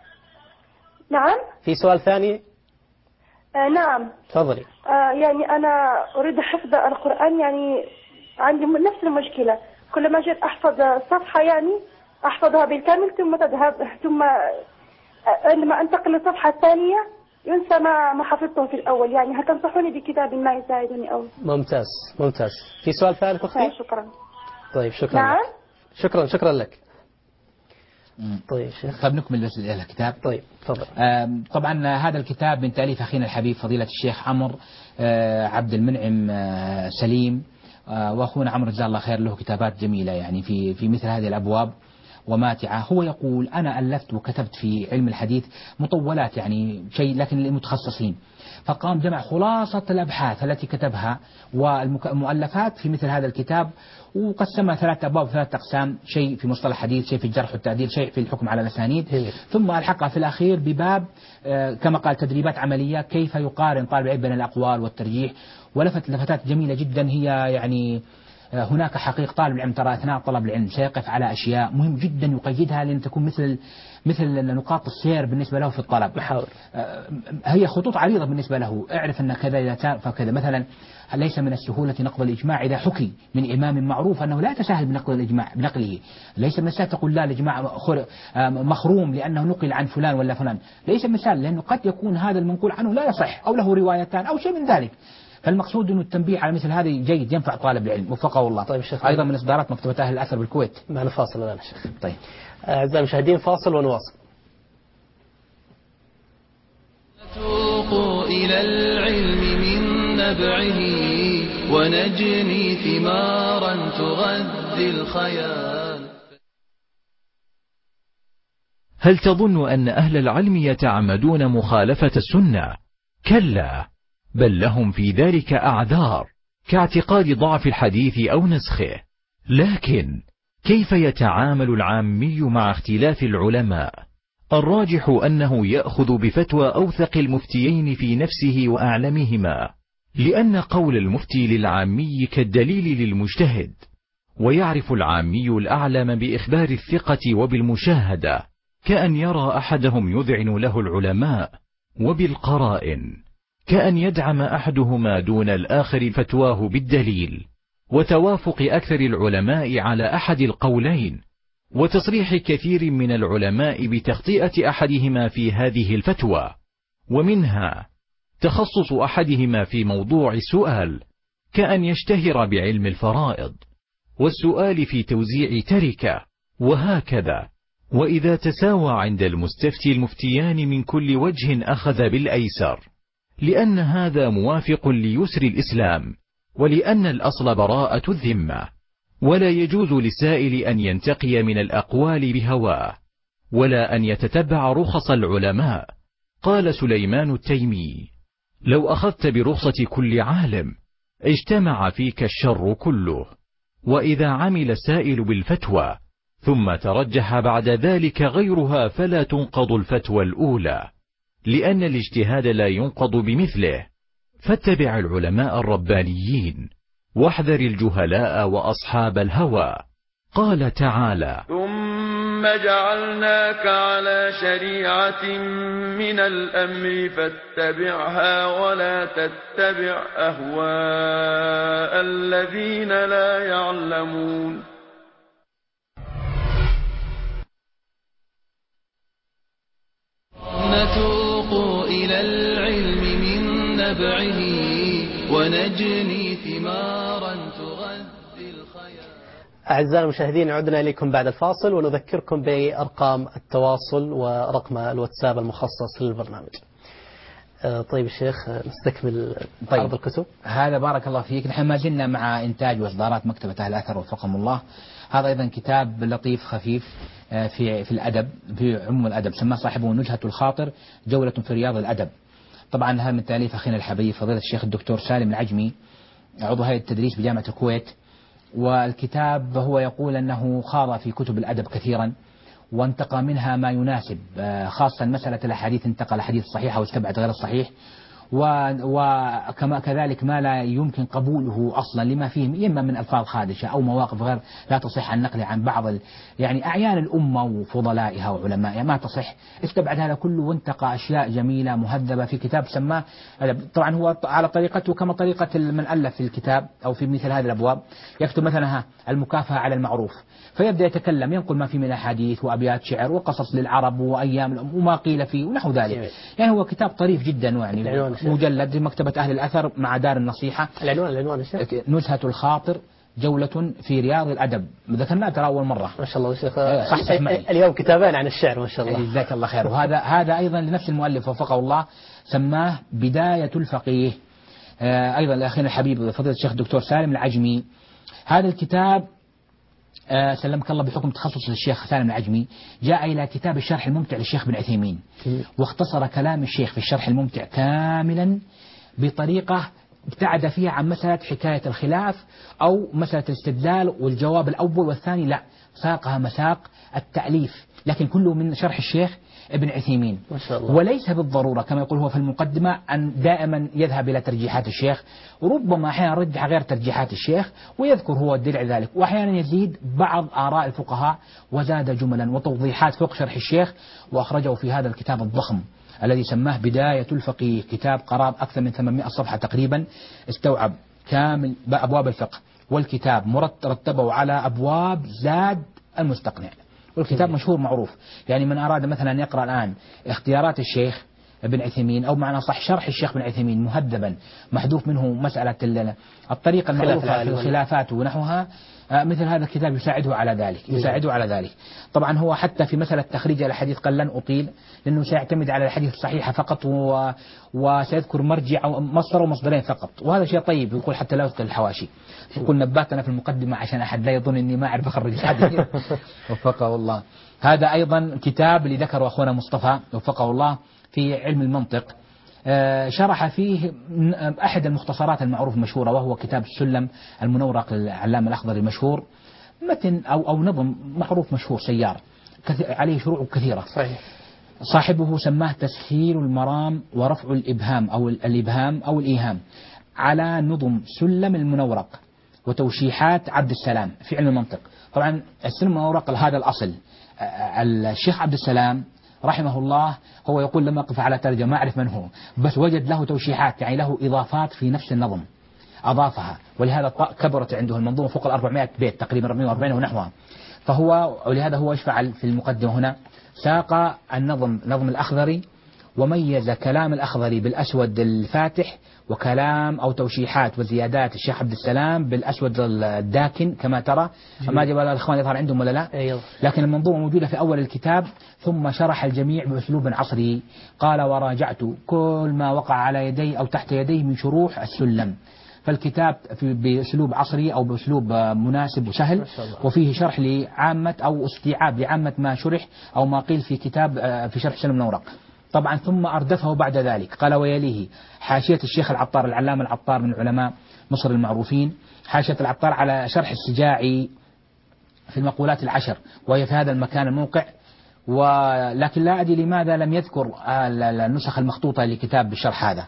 نعم. في سؤال ثاني؟ آه نعم. تفضلي. آه يعني أنا أريد حفظ القرآن، يعني عندي نفس المشكلة، كلما جيت أحفظ صفحة يعني أحفظها بالكامل ثم تذهب، ثم عندما أنتقل للصفحة الثانية ينسى ما ما حفظته في الأول. يعني هل تنصحوني بكتاب ما يساعدني أو؟ ممتاز ممتاز. في سؤال ثالث أختي؟ شكرا. طيب شكرا نعم. لك. شكرا شكرا لك. طيب شيخ. طيب نكمل بس الكتاب. طيب تفضل. طبعا هذا الكتاب من تأليف أخينا الحبيب فضيلة الشيخ عمرو عبد المنعم سليم، وأخونا عمرو جزاه الله خير له كتابات جميلة يعني في في مثل هذه الأبواب وماتعة. هو يقول أنا ألفت وكتبت في علم الحديث مطولات يعني شيء لكن للمتخصصين، فقام جمع خلاصة الأبحاث التي كتبها والمؤلفات في مثل هذا الكتاب، وقسمها ثلاث أبواب ثلاث أقسام، شيء في مصطلح حديث، شيء في الجرح والتعديل، شيء في الحكم على الأسانيد، ثم ألحقها في الأخير بباب كما قال تدريبات عملية كيف يقارن طالب العلم بين الأقوال والترجيح. ولفت لفتات جميلة جدا هي يعني هناك حقيقة طالب العلم ترى أثناء طلب العلم سيقف على أشياء مهم جدا يقيدها لأن تكون مثل مثل نقاط السير بالنسبة له في الطلب. محاور. هي خطوط عريضة بالنسبة له، اعرف أن كذا إذا كان فكذا. مثلا ليس من السهولة نقض الإجماع إذا حكي من إمام معروف أنه لا يتساهل بنقل الإجماع بنقله. ليس من السهل تقول لا الإجماع مخروم لأنه نقل عن فلان ولا فلان، ليس من السهل لأنه قد يكون هذا المنقول عنه لا يصح أو له روايتان أو شيء من ذلك. فالمقصود أنه التنبيه على مثل هذه جيد ينفع طالب العلم وفقه الله. طيب شيخ. أيضا من إصدارات مكتبة أهل الأثر بالكويت. معنا فاصل الآن شيخ. طيب أعزائي المشاهدين فاصل ونواصل. نتوق إلى العلم من نبعه ونجني ثمارا تغذي الخيال. هل تظن أن أهل العلم يتعمدون مخالفة السنة؟ كلا، بل لهم في ذلك أعذار كاعتقاد ضعف الحديث أو نسخه. لكن كيف يتعامل العامي مع اختلاف العلماء؟ الراجح أنه يأخذ بفتوى أوثق المفتيين في نفسه وأعلمهما، لأن قول المفتي للعامي كالدليل للمجتهد، ويعرف العامي الأعلم بإخبار الثقة وبالمشاهدة، كأن يرى أحدهم يذعن له العلماء، وبالقرائن كأن يدعم أحدهما دون الآخر فتواه بالدليل، وتوافق أكثر العلماء على أحد القولين، وتصريح كثير من العلماء بتخطئة أحدهما في هذه الفتوى. ومنها تخصص أحدهما في موضوع السؤال، كأن يشتهر بعلم الفرائض والسؤال في توزيع تركة، وهكذا. وإذا تساوى عند المستفتي المفتيان من كل وجه أخذ بالأيسر، لأن هذا موافق ليسر الإسلام، ولأن الأصل براءة الذمة، ولا يجوز للسائل أن ينتقي من الأقوال بهواه، ولا أن يتتبع رخص العلماء. قال سليمان التيمي: لو أخذت برخصة كل عالم اجتمع فيك الشر كله. وإذا عمل السائل بالفتوى ثم ترجح بعد ذلك غيرها فلا تنقض الفتوى الأولى، لأن الاجتهاد لا ينقض بمثله. فاتبع العلماء الربانيين واحذر الجهلاء وأصحاب الهوى. قال تعالى: ثم جعلناك على شريعة من الأمر فاتبعها ولا تتبع أهواء الذين لا يعلمون. نتوق إلى العلم من نبعه ونجني ثمارا تغذي الخيال. أعزائي المشاهدين، عدنا إليكم بعد الفاصل ونذكركم بأرقام التواصل ورقم الواتساب المخصص للبرنامج. طيب الشيخ نستكمل طيب. عرض الكتب. هذا بارك الله فيك. نحن ما زلنا مع إنتاج وإصدارات مكتبة أهل الأثر وفقهم الله. هذا أيضا كتاب لطيف خفيف في في الأدب، في عموم الأدب، سماه صاحبه نزهة الخاطر جولة في رياض الأدب. طبعا هذا من تأليف أخينا الحبيب فضيلة الشيخ الدكتور سالم العجمي، عضو هيئة التدريس بجامعة الكويت. والكتاب هو يقول أنه خاض في كتب الأدب كثيرا وانتقى منها ما يناسب، خاصة مسألة الأحاديث انتقى الحديث الصحيحة واستبعد غير الصحيح، وكما كذلك ما لا يمكن قبوله أصلا لما فيه إما من ألفاظ خادشة أو مواقف غير لا تصح النقل عن بعض ال... يعني أعيان الأمة وفضلائها وعلمائها ما تصح، استبعد هذا كله وانتقى أشياء جميلة مهذبة في كتاب سماه. طبعا هو على طريقته كما طريقة من ألف في الكتاب أو في مثل هذه الأبواب، يكتب مثلا المكافأة على المعروف، فيبدأ يتكلم ينقل ما فيه من أحاديث وأبيات شعر وقصص للعرب وأيام وما قيل فيه ونحو ذلك. يعني هو كتاب طريف جدا يعني مجلد مكتبة أهل الأثر مع دار النصيحة. العنوان العنوان نزهة الخاطر جولة في رياض الأدب، ذكرناه ترى أول مرة. ما شاء الله شيخ. صحصح معي. اليوم كتابان عن الشعر ما شاء الله. جزاك الله خير. وهذا هذا أيضا لنفس المؤلف وفقه الله سماه بداية الفقيه. أيضا لأخينا الحبيب فضيلة الشيخ الدكتور سالم العجمي. هذا الكتاب آه سلمك الله بحكم تخصص الشيخ سالم العجمي جاء إلى كتاب الشرح الممتع للشيخ بن عثيمين، واختصر كلام الشيخ في الشرح الممتع كاملا بطريقة ابتعد فيها عن مسألة حكاية الخلاف أو مسألة الاستدلال والجواب الأول والثاني، لا ساقها مساق التأليف، لكن كله من شرح الشيخ ابن عثيمين. ما شاء الله. وليس بالضرورة كما يقول هو في المقدمة أن دائما يذهب إلى ترجيحات الشيخ، وربما أحيانا رجح غير ترجيحات الشيخ ويذكر هو الدلع ذلك، وأحيانا يزيد بعض آراء الفقهاء وزاد جملا وتوضيحات فوق شرح الشيخ، وأخرجه في هذا الكتاب الضخم الذي سماه بداية الفقيه، كتاب قراب أكثر من ثمانمائة صفحة تقريبا، استوعب كامل أبواب الفقه، والكتاب مرتبه على أبواب زاد المستقنع، والكتاب مشهور معروف. يعني من أراد مثلا أن يقرأ الآن اختيارات الشيخ ابن عثيمين أو معنى صح شرح الشيخ ابن عثيمين مهذبا محذوف منه مسألة الطريقة المعروفة في الخلافات ونحوها، مثل هذا الكتاب يساعده على ذلك يساعده على ذلك. طبعا هو حتى في مسألة تخريج الحديث قال لن أطيل لأنه سيعتمد على الحديث الصحيحة فقط و... وسيذكر مرجع أو مصدر ومصدرين فقط، وهذا شيء طيب. يقول حتى لا يثقل الحواشي، يقول نباتنا في المقدمة عشان أحد لا يظن إني ما أعرف أخرج الحديث. وفقه الله. هذا أيضا كتاب اللي ذكره أخونا مصطفى وفقه الله في علم المنطق، شرح فيه أحد المختصرات المعروف المشهورة وهو كتاب السلم المنورق للعلامة الأخضر المشهور، متن أو أو نظم معروف مشهور سيار عليه شروع كثيرة. صحيح. صاحبه سماه تسهيل المرام ورفع الإبهام أو الإبهام أو الإيهام على نظم سلم المنورق وتوشيحات عبد السلام في علم المنطق. طبعا السلم المنورق هذا الأصل، الشيخ عبد السلام رحمه الله هو يقول لما أقف على ترجمة ما أعرف من هو، بس وجد له توشيحات يعني له إضافات في نفس النظم أضافها، ولهذا كبرت عنده المنظومة فوق الأربعمائة بيت تقريبا أربعمائة وأربعين ونحوها. فهو ولهذا هو يفعل في المقدمة هنا ساق النظم نظم الأخضري وميز كلام الأخضري بالأسود الفاتح وكلام أو توشيحات وزيادات الشيخ عبد السلام بالأسود الداكن كما ترى. ما جاب الإخوان يظهر عندهم ولا لا؟ أيوه. لكن المنظومة موجودة في أول الكتاب. ثم شرح الجميع بأسلوب عصري، قال وراجعت كل ما وقع على يدي أو تحت يدي من شروح السلم، فالكتاب بأسلوب عصري أو بأسلوب مناسب وسهل، وفيه شرح لعامة أو استيعاب لعامة ما شرح أو ما قيل في كتاب في شرح سلم النورق. طبعا ثم أردفه بعد ذلك قال ويليه حاشية الشيخ العطار العلامة العطار من علماء مصر المعروفين، حاشية العطار على شرح السجاعي في المقولات العشر وهي في هذا المكان الموقع، ولكن لا أدري لماذا لم يذكر النسخ المخطوطة لكتاب بالشرح هذا،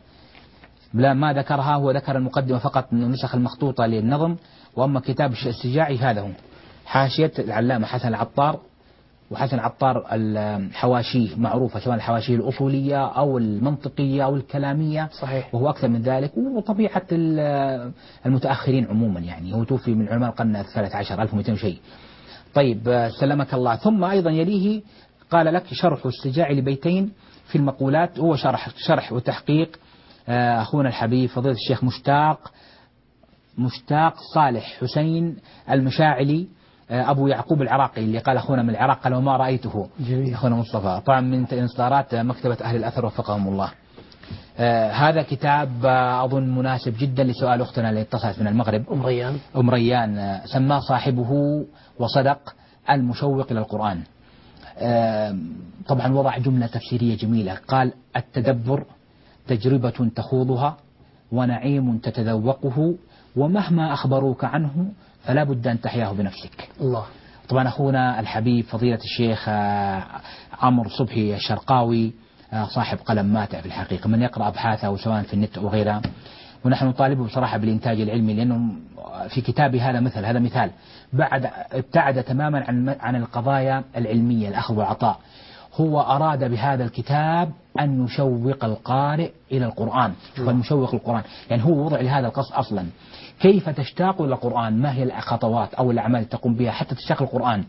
لا ما ذكرها، هو ذكر المقدمة فقط من النسخ المخطوطة للنظم، وأما كتاب السجاعي هذا هو حاشية العلامة حسن العطار. وحسن عطار الحواشيه معروفة سواء الحواشيه الأصولية أو المنطقية أو الكلامية. صحيح. وهو أكثر من ذلك، وطبيعة المتأخرين عموما يعني هو توفي من علماء القرن الثالث عشر ألف ومئتين شيء. طيب سلمك الله. ثم أيضا يليه قال لك شرح السجاعي لبيتين في المقولات، هو شرح شرح وتحقيق أخونا الحبيب فضيلة الشيخ مشتاق مشتاق صالح حسين المشاعلي أبو يعقوب العراقي اللي قال أخونا من العراق قال وما رأيته. جميل. أخونا مصطفى طبعا من إصدارات مكتبة أهل الأثر وفقهم الله. آه هذا كتاب آه أظن مناسب جدا لسؤال أختنا اللي اتصلت من المغرب أم ريان أم ريان آه سماه صاحبه وصدق المشوق للقرآن. آه طبعا وضع جملة تفسيرية جميلة، قال التدبر تجربة تخوضها ونعيم تتذوقه ومهما أخبروك عنه فلا بد أن تحياه بنفسك. الله. طبعا أخونا الحبيب فضيلة الشيخ عمرو صبحي الشرقاوي صاحب قلم ماتع في الحقيقة، من يقرأ أبحاثه سواء في النت أو غيرها، ونحن نطالبه بصراحة بالإنتاج العلمي، لأنه في كتابه هذا مثل هذا مثال بعد ابتعد تماما عن عن القضايا العلمية الأخذ والعطاء. هو أراد بهذا الكتاب أن يشوق القارئ إلى القرآن، والمشوق القرآن يعني هو وضع لهذا القصد أصلا. كيف تشتاق إلى القرآن؟ ما هي الخطوات أو الأعمال التي تقوم بها حتى تشتاق القرآن؟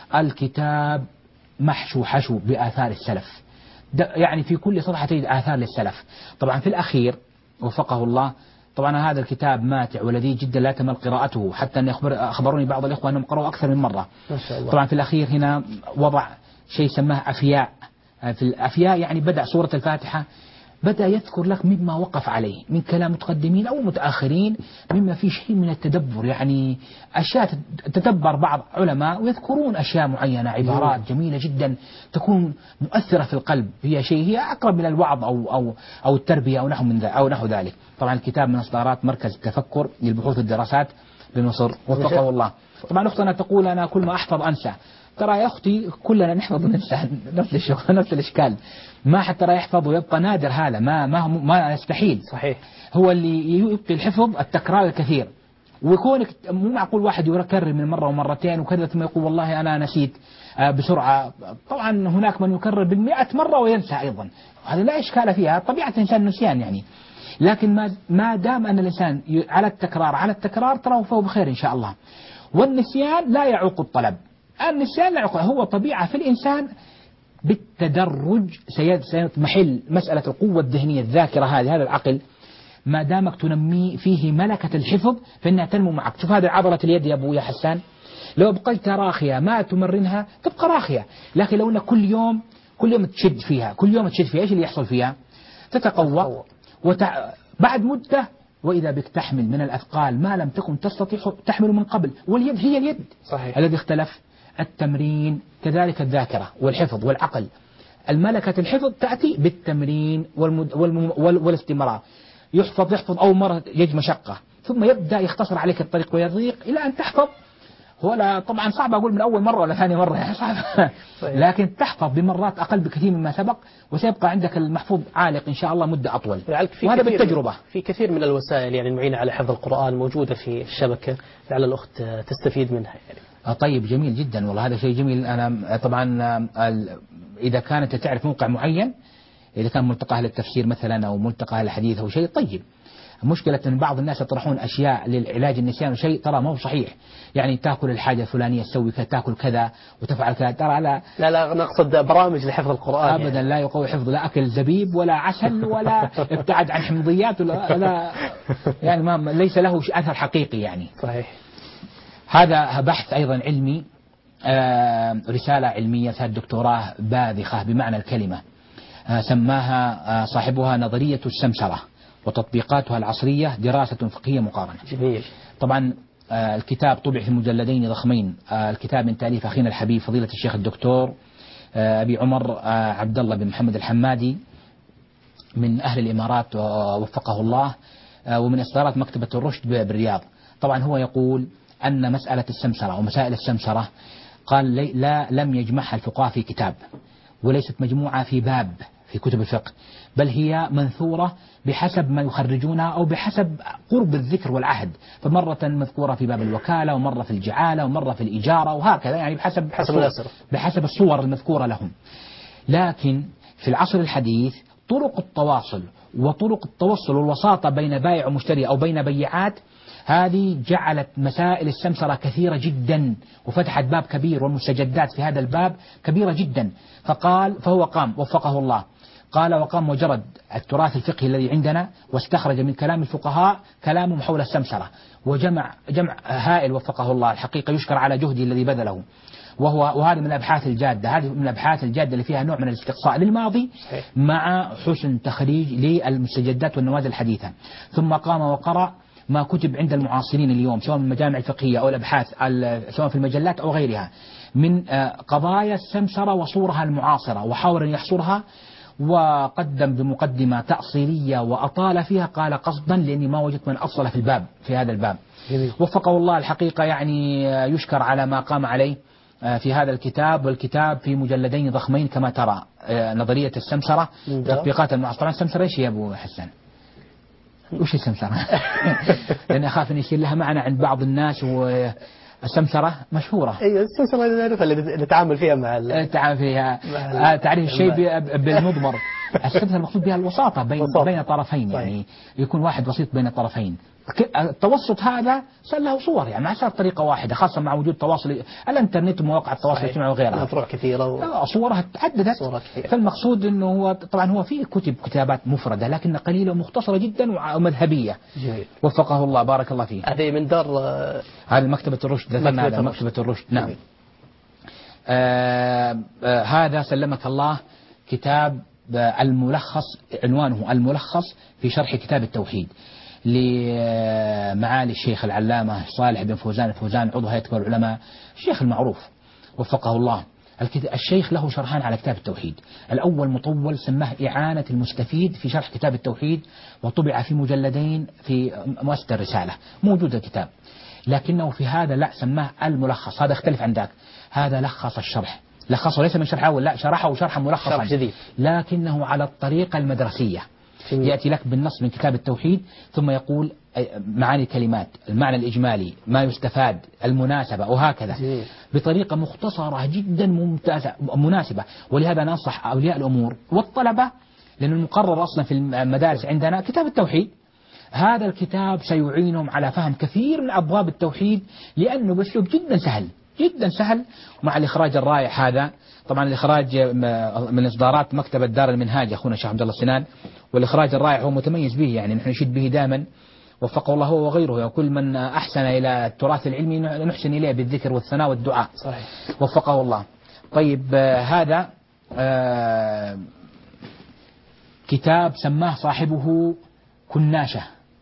الكتاب محشو حشو بآثار السلف، يعني في كل صفحة تجد آثار للسلف. طبعا في الأخير وفقه الله، طبعا هذا الكتاب ماتع ولذيذ جدا لا تمل قراءته، حتى أن يخبر أخبروني بعض الإخوة أنهم قرأوا أكثر من مرة ما شاء الله. طبعا في الأخير هنا وضع شيء سماه أفياء. في الأفياء يعني بدأ سورة الفاتحة بدأ يذكر لك مما وقف عليه من كلام متقدمين أو متأخرين، مما فيه شيء من التدبر، يعني أشياء تتدبر بعض علماء ويذكرون أشياء معينة، عبارات جميلة جدا تكون مؤثرة في القلب، هي شيء هي أقرب من الوعظ أو أو أو التربية أو نحو من ذا أو نحو ذلك. طبعا الكتاب من إصدارات مركز التفكر للبحوث والدراسات بمصر وفقه الله. طبعا أختنا تقول أنا كل ما أحفظ أنسى. ترى يا أختي كلنا نحفظ وننسى، نفس الشغل نفس الإشكال، ما حتى ترى يحفظ ويبقى نادر، هذا ما ما ما يستحيل. صحيح. هو اللي يبقي الحفظ التكرار الكثير، ويكون مو معقول واحد يكرر من مرة ومرتين وكذا ثم يقول والله أنا نسيت بسرعة. طبعا هناك من يكرر بالمئة مرة وينسى أيضا، هذا لا إشكال فيها، طبيعة الإنسان نسيان يعني. لكن ما ما دام أن الإنسان على التكرار على التكرار ترى فهو بخير إن شاء الله. والنسيان لا يعوق الطلب، النسيان لا يعوق، هو طبيعة في الإنسان بالتدرج سيتمحل مسألة القوة الذهنية الذاكرة هذه، هذا العقل ما دامك تنمي فيه ملكة الحفظ فإنها تنمو معك. شوف هذه عضلة اليد يا أبو يا حسان، لو بقيتها راخية ما تمرنها تبقى راخية، لكن لو أنك كل يوم كل يوم تشد فيها كل يوم تشد فيها إيش اللي يحصل فيها؟ تتقوى وتع... بعد مدة وإذا بك تحمل من الأثقال ما لم تكن تستطيع تحمل من قبل. واليد هي اليد. صحيح. الذي اختلف التمرين، كذلك الذاكرة والحفظ والعقل. الملكة الحفظ تأتي بالتمرين والمد... والم... وال... والاستمرار. يحفظ يحفظ أول مرة يجد مشقة، ثم يبدأ يختصر عليك الطريق ويضيق إلى أن تحفظ. هو لا طبعا صعب أقول من أول مرة ولا ثاني مرة يعني صعب لكن تحفظ بمرات أقل بكثير مما سبق، وسيبقى عندك المحفوظ عالق إن شاء الله مدة أطول، وهذا بالتجربة. في كثير من الوسائل يعني المعينة على حفظ القرآن موجودة في الشبكة، لعل الأخت تستفيد منها يعني. طيب جميل جدا والله، هذا شيء جميل. أنا طبعا إذا كانت تعرف موقع معين، إذا كان ملتقى أهل التفسير مثلا أو ملتقى أهل الحديث أو شيء طيب. مشكلة أن بعض الناس يطرحون أشياء للعلاج النسيان وشيء ترى ما هو صحيح، يعني تأكل الحاجة الفلانية تسوي كذا تأكل كذا وتفعل كذا، ترى لا لا لا نقصد برامج لحفظ القرآن أبدا يعني. لا يقوي حفظ، لا أكل زبيب ولا عسل ولا ابتعد عن حمضيات ولا لا يعني ما ليس له أثر حقيقي يعني. صحيح. هذا بحث أيضا علمي، آه رسالة علمية دكتوراه باذخة بمعنى الكلمة، آه سماها آه صاحبها نظرية السمسرة وتطبيقاتها العصرية دراسة فقهية مقارنة. جميل. طبعا آه الكتاب طبع في مجلدين ضخمين، آه الكتاب من تأليف أخينا الحبيب فضيلة الشيخ الدكتور آه أبي عمر آه عبد الله بن محمد الحمادي من أهل الإمارات وفقه الله، آه ومن إصدارات مكتبة الرشد بالرياض. طبعا هو يقول أن مسألة السمسرة ومسائل السمسرة قال لا لم يجمعها الفقهاء في كتاب، وليست مجموعة في باب في كتب الفقه، بل هي منثورة بحسب ما يخرجونها أو بحسب قرب الذكر والعهد، فمرة مذكورة في باب الوكالة ومرة في الجعالة ومرة في الإجارة وهكذا، يعني بحسب حسب بحسب الصور المذكورة لهم. لكن في العصر الحديث طرق التواصل وطرق التوصل والوساطة بين بائع ومشتري أو بين بيعات، هذه جعلت مسائل السمسرة كثيرة جدا وفتحت باب كبير، والمستجدات في هذا الباب كبيرة جدا. فقال فهو قام وفقه الله قال وقام وجرد التراث الفقهي الذي عندنا واستخرج من كلام الفقهاء كلامهم حول السمسرة، وجمع جمع هائل وفقه الله، الحقيقة يشكر على جهده الذي بذله. وهو وهذا من الأبحاث الجادة، هذه من الأبحاث الجادة اللي فيها نوع من الاستقصاء للماضي مع حسن تخريج للمستجدات والنوازل الحديثة. ثم قام وقرأ ما كتب عند المعاصرين اليوم سواء من المجامع الفقهية أو الأبحاث سواء في المجلات أو غيرها من قضايا السمسرة وصورها المعاصرة، وحاول أن يحصرها وقدم بمقدمة تأصيلية وأطال فيها، قال قصدا لأني ما وجدت من أفصل في الباب في هذا الباب. جميل. وفقه الله الحقيقة، يعني يشكر على ما قام عليه في هذا الكتاب، والكتاب في مجلدين ضخمين كما ترى. نظرية السمسرة، تطبيقات المعاصرة. طبعا السمسرة ايش يا ابو حسن؟ وش السمسرة؟ لأن أخاف أن يصير لها معنى عند بعض الناس. والسمسرة مشهورة. ايوه السمسرة اللي نعرفها اللي نتعامل فيها مع نتعامل فيها مع تعريف الشيء بالمضمر. السمسرة المقصود بها الوساطة بين وساطة. بين طرفين، يعني يكون واحد وسيط بين الطرفين. التوسط هذا صار له صور، يعني ما صار طريقة واحدة، خاصة مع وجود تواصل الانترنت ومواقع التواصل الاجتماعي وغيرها. أفرع كثيرة و... صورها تعددت. فالمقصود انه هو طبعا هو في كتب كتابات مفردة لكن قليلة ومختصرة جدا ومذهبية. جميل. وفقه الله، بارك الله فيه. هذه من دار هذه مكتبة الرشد. ذكرنا هذا مكتبة الرشد. نعم. آه آه هذا سلمك الله كتاب الملخص، عنوانه الملخص في شرح كتاب التوحيد لمعالي الشيخ العلامة صالح بن فوزان الفوزان، عضو هيئة كبار العلماء، الشيخ المعروف وفقه الله. الشيخ له شرحان على كتاب التوحيد. الأول مطول سماه إعانة المستفيد في شرح كتاب التوحيد، وطبع في مجلدين في مؤسسة الرسالة، موجود الكتاب. لكنه في هذا لا سماه الملخص، هذا اختلف عن ذاك. هذا لخص الشرح، لخصه ليس من شرح أول، لا شرحه شرحا ملخصا جديد، لكنه على الطريقة المدرسية. يأتي لك بالنص من كتاب التوحيد ثم يقول معاني الكلمات، المعنى الإجمالي، ما يستفاد، المناسبة، وهكذا جميل. بطريقة مختصرة جدا ممتازة مناسبة. ولهذا ننصح أولياء الأمور والطلبة، لأن المقرر أصلا في المدارس عندنا كتاب التوحيد. هذا الكتاب سيعينهم على فهم كثير من أبواب التوحيد، لأنه بأسلوب جدا سهل جدا سهل، مع الإخراج الرائع هذا. طبعا الإخراج من إصدارات مكتبة دار المنهاج أخونا الشيخ عبد الله السنان، والإخراج الرائع هو متميز به، يعني نحن نشيد به دائما وفقه الله هو وغيره. وكل من أحسن إلى التراث العلمي نحسن إليه بالذكر والثناء والدعاء. صحيح. وفقه الله. طيب هذا آه كتاب سماه صاحبه كناشة.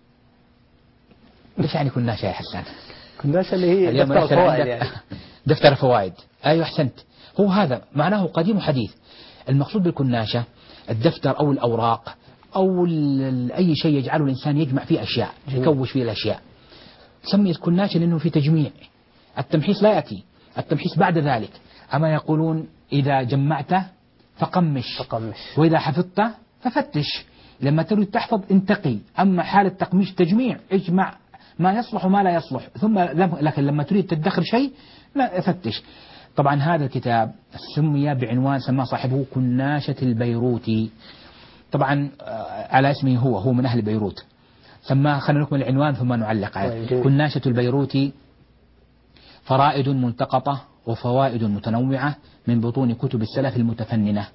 ايش يعني كناشة يا حسان؟ كناشة اللي هي دفتر الفوائد يعني. دفتر فوائد. أيوة أحسنت، هو هذا معناه قديم وحديث. المقصود بالكناشة الدفتر أو الأوراق أو أي شيء يجعله الإنسان يجمع فيه أشياء، يكوش فيه الأشياء. سميت كناشة لأنه في تجميع. التمحيص لا يأتي، التمحيص بعد ذلك. أما يقولون إذا جمعت فقمش, فقمش. وإذا حفظت ففتش. لما تريد تحفظ انتقي، أما حالة تقميش تجميع، اجمع ما يصلح وما لا يصلح، ثم لكن لما تريد تدخر شيء لا فتش. طبعا هذا الكتاب سمي بعنوان سماه صاحبه كناشة البيروتي، طبعا على اسمه هو هو من أهل بيروت. سماه، خلينا نكمل العنوان ثم نعلق عليه. كناشة البيروتي فرائد ملتقطة وفوائد متنوعة من بطون كتب السلف المتفننة.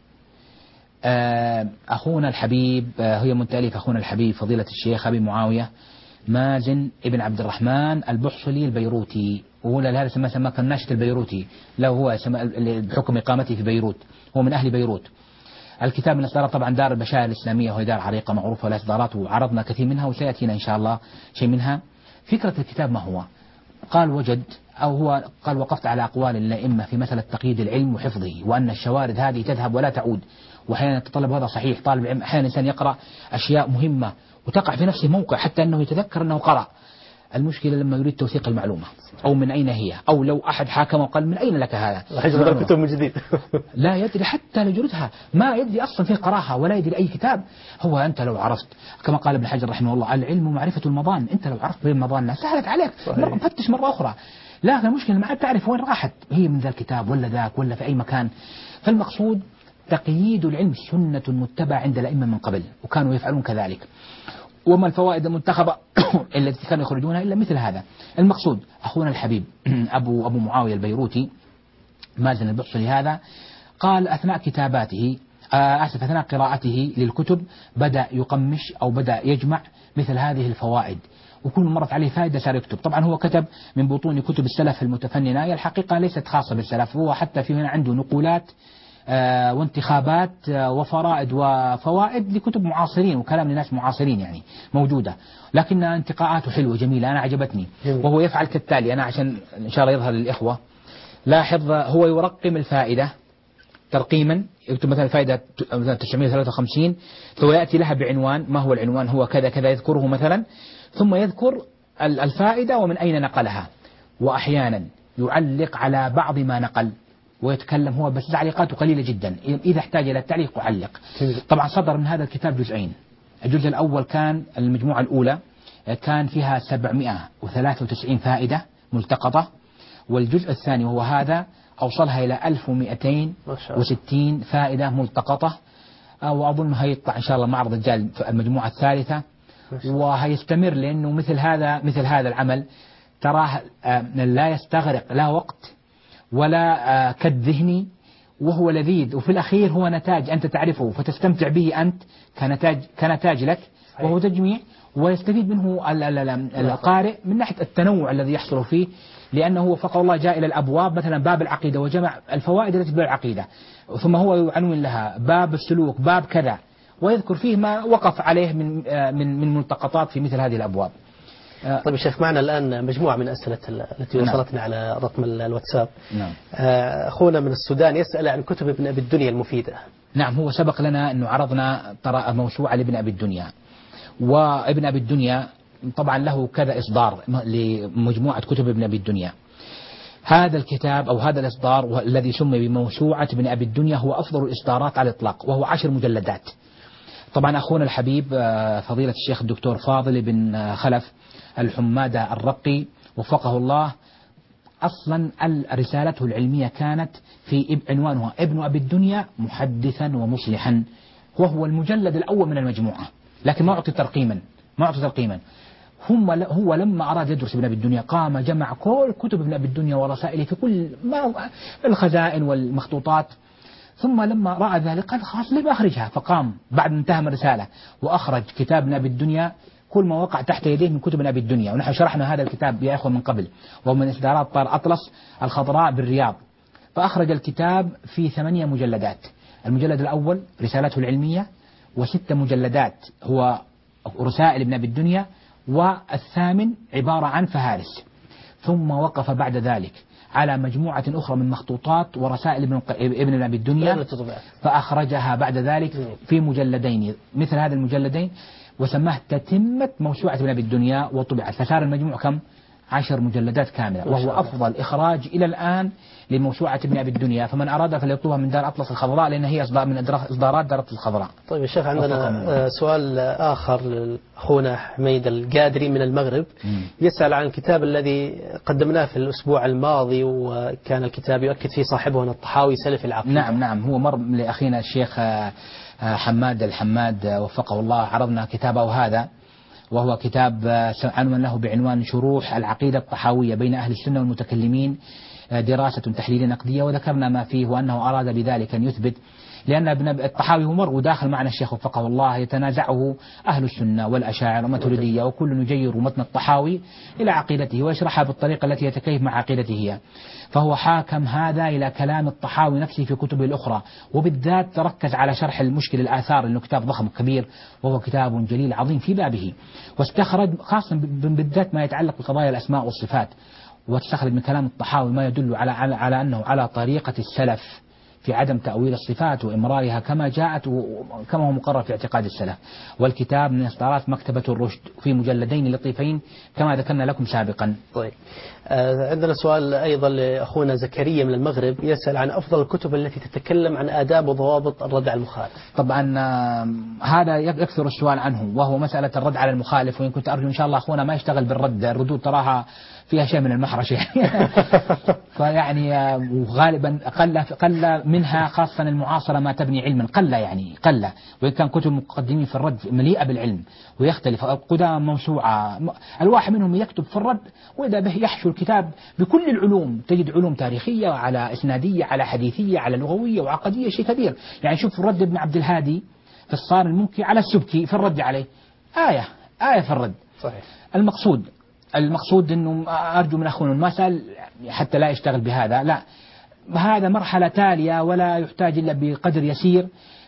أخونا الحبيب، هي من تأليف أخونا الحبيب فضيلة الشيخ أبي معاوية مازن ابن عبد الرحمن البحصلي البيروتي، وهو لهذا سماه سماه كناشة البيروتي، لا هو بحكم إقامته في بيروت، هو من أهل بيروت. الكتاب من إصدارات طبعا دار البشائر الإسلامية، وهي دار عريقة معروفة لها إصدارات، وعرضنا كثير منها وسيأتينا إن شاء الله شيء منها. فكرة الكتاب ما هو؟ قال وجد أو هو قال وقفت على أقوال الأئمة في مسألة تقييد العلم وحفظه، وأن الشوارد هذه تذهب ولا تعود، وأحيانا تتطلب هذا صحيح. طالب العلم أحيانا الإنسان يقرأ أشياء مهمة وتقع في نفسه موقع حتى أنه يتذكر أنه قرأ. المشكلة لما يريد توثيق المعلومة أو من أين هي، أو لو أحد حاكم وقال من أين لك هذا، راح يجبر الكتب من جديد. لا يدري حتى لجردها، ما يدري أصلا في قراءها ولا يدري أي كتاب. هو أنت لو عرفت كما قال ابن حجر رحمه الله العلم معرفة المضان، أنت لو عرفت بين مضانها سهلت عليك، مرة فتش مرة أخرى. لكن المشكلة ما عاد تعرف وين راحت هي، من ذا الكتاب ولا ذاك ولا في أي مكان. فالمقصود تقييد العلم سنة متبعة عند الأئمة من قبل، وكانوا يفعلون كذلك. وما الفوائد المنتخبة التي كانوا يخرجونها إلا مثل هذا. المقصود أخونا الحبيب أبو أبو معاوية البيروتي مازن البحصلي هذا قال أثناء كتاباته آسف أثناء قراءته للكتب بدأ يقمش أو بدأ يجمع مثل هذه الفوائد، وكل مرت عليه فائدة صار يكتب. طبعا هو كتب من بطون كتب السلف المتفننة، هي الحقيقة ليست خاصة بالسلف، هو حتى في هنا عنده نقولات آه وانتخابات آه وفرائد وفوائد لكتب معاصرين وكلام لناس معاصرين يعني موجودة، لكن انتقاءاته حلوة جميلة أنا عجبتني. وهو يفعل كالتالي، أنا عشان إن شاء الله يظهر للإخوة لاحظ، هو يرقم الفائدة ترقيما، يكتب مثلا فائدة تسعمائة وثلاثة وخمسين، ثم يأتي لها بعنوان، ما هو العنوان؟ هو كذا كذا، يذكره مثلا، ثم يذكر الفائدة ومن أين نقلها. وأحيانا يعلق على بعض ما نقل ويتكلم هو، بس تعليقاته قليلة جدا، إذا احتاج إلى التعليق يعلق. طبعا صدر من هذا الكتاب جزئين. الجزء الأول كان المجموعة الأولى كان فيها سبعمائة وثلاثة وتسعين فائدة ملتقطة، والجزء الثاني وهو هذا أوصلها إلى ألف ومئتين وستين فائدة ملتقطة، وأظن هيطلع إن شاء الله معرض الجال في المجموعة الثالثة، وهيستمر، لأنه مثل هذا مثل هذا العمل تراه لا يستغرق لا وقت ولا كد ذهني، وهو لذيذ، وفي الأخير هو نتاج أنت تعرفه فتستمتع به أنت كنتاج كنتاج لك، وهو تجميع، ويستفيد منه القارئ من ناحية التنوع الذي يحصل فيه، لأنه وفق الله جاء إلى الأبواب مثلا باب العقيدة وجمع الفوائد التي باب العقيدة، ثم هو يعنون لها باب السلوك، باب كذا، ويذكر فيه ما وقف عليه من من من ملتقطات في مثل هذه الأبواب. طيب يا شيخ، معنا الآن مجموعة من أسئلة التي وصلتنا نعم. على رقم الواتساب. نعم. أخونا من السودان يسأل عن كتب ابن أبي الدنيا المفيدة. نعم، هو سبق لنا أنه عرضنا ترى موسوعة لابن أبي الدنيا، وابن أبي الدنيا طبعا له كذا إصدار لمجموعة كتب ابن أبي الدنيا. هذا الكتاب أو هذا الإصدار الذي سمي بموسوعة ابن أبي الدنيا هو أفضل الإصدارات على الإطلاق، وهو عشر مجلدات. طبعا أخونا الحبيب فضيلة الشيخ الدكتور فاضل بن خلف الحمادة الرقي وفقه الله، أصلا رسالته العلمية كانت في عنوانها ابن أبي الدنيا محدثا ومصلحا، وهو المجلد الأول من المجموعة، لكن ما أعطي ترقيما ما أعطي ترقيما هم هو لما أراد يدرس ابن أبي الدنيا قام جمع كل كتب ابن أبي الدنيا ورسائله في كل ما الخزائن والمخطوطات، ثم لما رأى ذلك قال خلاص ليه بأخرجها، فقام بعد انتهى من الرسالة وأخرج كتاب ابن أبي الدنيا كل ما وقع تحت يديه من كتب ابن أبي الدنيا. ونحن شرحنا هذا الكتاب يا إخوة من قبل، وهو من إصدارات طار أطلس الخضراء بالرياض. فأخرج الكتاب في ثمانية مجلدات، المجلد الأول رسالته العلمية، وست مجلدات هو رسائل ابن أبي الدنيا، والثامن عبارة عن فهارس. ثم وقف بعد ذلك على مجموعة أخرى من مخطوطات ورسائل ابن ابن أبي الدنيا، فأخرجها بعد ذلك في مجلدين مثل هذا المجلدين، وسماه تتمة موسوعة ابن أبي الدنيا، وطبعت، فصار المجموع كم؟ عشر مجلدات كاملة، وهو أفضل إخراج إلى الآن لموسوعة ابن أبي الدنيا، فمن أراد فليطلبها من دار أطلس الخضراء، لأن هي إصدار من إصدارات دار أطلس الخضراء. طيب يا شيخ، عندنا سؤال آخر لأخونا حميد القادري من المغرب. م. يسأل عن الكتاب الذي قدمناه في الأسبوع الماضي، وكان الكتاب يؤكد فيه صاحبه أن الطحاوي سلف العقيدة. نعم نعم، هو مر لأخينا الشيخ حماد الحماد وفقه الله، عرضنا كتابه هذا، وهو كتاب عنوان له بعنوان شروح العقيدة الطحاوية بين أهل السنة والمتكلمين، دراسة تحليلية نقدية، وذكرنا ما فيه وأنه أراد بذلك أن يثبت، لأن ابن الطحاوي هو مر وداخل معنا الشيخ وفقه الله يتنازعه أهل السنة والأشاعرة والماتريدية، وكل يجير متن الطحاوي إلى عقيدته ويشرحها بالطريقة التي يتكيف مع عقيدته هي. فهو حاكم هذا إلى كلام الطحاوي نفسه في كتبه الأخرى، وبالذات تركز على شرح المشكل الآثار، لأنه كتاب ضخم كبير، وهو كتاب جليل عظيم في بابه، واستخرج خاصة بالذات ما يتعلق بقضايا الأسماء والصفات، واستخرج من كلام الطحاوي ما يدل على على, على أنه على طريقة السلف في عدم تأويل الصفات وإمرارها كما جاءت وكما هو مقرر في اعتقاد السلف. والكتاب من إصدارات مكتبة الرشد في مجلدين لطيفين كما ذكرنا لكم سابقا. طيب، آه عندنا سؤال أيضا لأخونا زكريا من المغرب، يسأل عن أفضل الكتب التي تتكلم عن آداب وضوابط الرد على المخالف. طبعا آه هذا يكثر السؤال عنه، وهو مسألة الرد على المخالف، وإن كنت أرجو إن شاء الله أخونا ما يشتغل بالرد، الردود تراها فيها شيء من المحرشة فيعني وغالبا قل قل منها خاصة المعاصرة ما تبني علما، قل يعني قل، وإن كان كتب المقدمين في الرد مليئة بالعلم ويختلف، قدام موسوعة الواحد منهم يكتب في الرد وإذا به يحشو الكتاب بكل العلوم، تجد علوم تاريخية على إسنادية على حديثية على لغوية وعقدية، شيء كبير. يعني شوف الرد ابن عبد الهادي في الصار المنكي على السبكي في الرد عليه، آية آية في الرد. صحيح. المقصود المقصود أنه أرجو من أخونا ما سأل حتى لا يشتغل بهذا، لا، هذا مرحلة تالية ولا يحتاج إلا بقدر يسير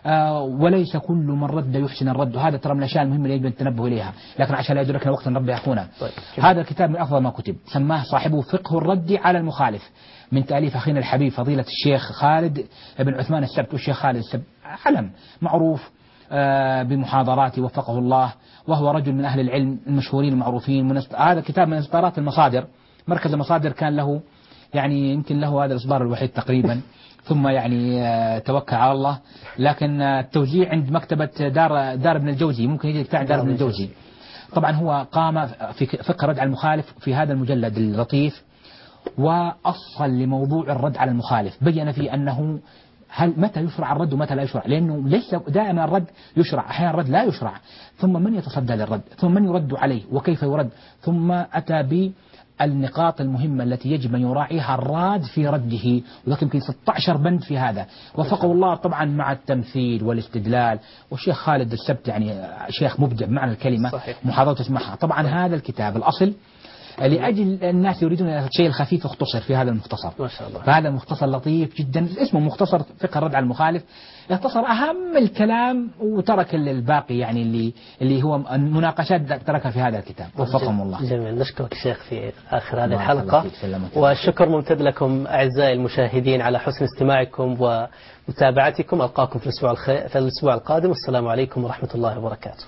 آه وليس كل من رد يحسن الرد، وهذا ترى من الأشياء المهمة اللي يجب أن نتنبه إليها، لكن عشان لا يدركنا وقت الرب يا أخونا. طيب. هذا الكتاب من أفضل ما كتب، سماه صاحبه فقه الرد على المخالف، من تأليف أخينا الحبيب فضيلة الشيخ خالد بن عثمان السبت. والشيخ خالد السبت علم معروف آه بمحاضراته وفقه الله، وهو رجل من أهل العلم المشهورين المعروفين. من هذا الكتاب من إصدارات المصادر، مركز المصادر كان له يعني يمكن له هذا الإصدار الوحيد تقريبا، ثم يعني توكل على الله. لكن التوزيع عند مكتبة دار دار ابن الجوزي، ممكن يجي بتاع دار ابن الجوزي. طبعا هو قام في فقه الرد على المخالف في هذا المجلد اللطيف، وأصل لموضوع الرد على المخالف، بين فيه أنه هل متى يشرع الرد ومتى لا يشرع، لأنه ليس دائما الرد يشرع، أحيانا الرد لا يشرع، ثم من يتصدى للرد، ثم من يرد عليه وكيف يرد، ثم أتى ب النقاط المهمة التي يجب أن يراعيها الراد في رده، ولكن يمكن ستة عشر بند في هذا، وفقه الله طبعا مع التمثيل والاستدلال. والشيخ خالد السبت يعني شيخ مبدع بمعنى الكلمة، محاضرة تسمعها. طبعا هذا الكتاب الأصل لأجل الناس يريدون الشيء الخفيف اختصر في هذا المختصر، ما شاء الله. فهذا مختصر لطيف جدا، اسمه مختصر فقه الرد على المخالف، يختصر أهم الكلام وترك الباقي يعني اللي اللي هو المناقشات تركها في هذا الكتاب، وفقهم الله. جميل، نشكرك شيخ في آخر هذه الحلقة، والشكر ممتد لكم أعزائي المشاهدين على حسن استماعكم ومتابعتكم. ألقاكم في الأسبوع الخير في الأسبوع القادم، والسلام عليكم ورحمة الله وبركاته.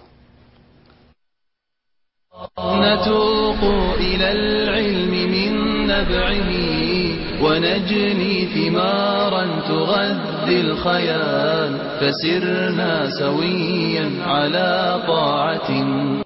نتوق إلى العلم من نبعه ونجني ثمارا تغذي الخيال، فسرنا سويا على طاعة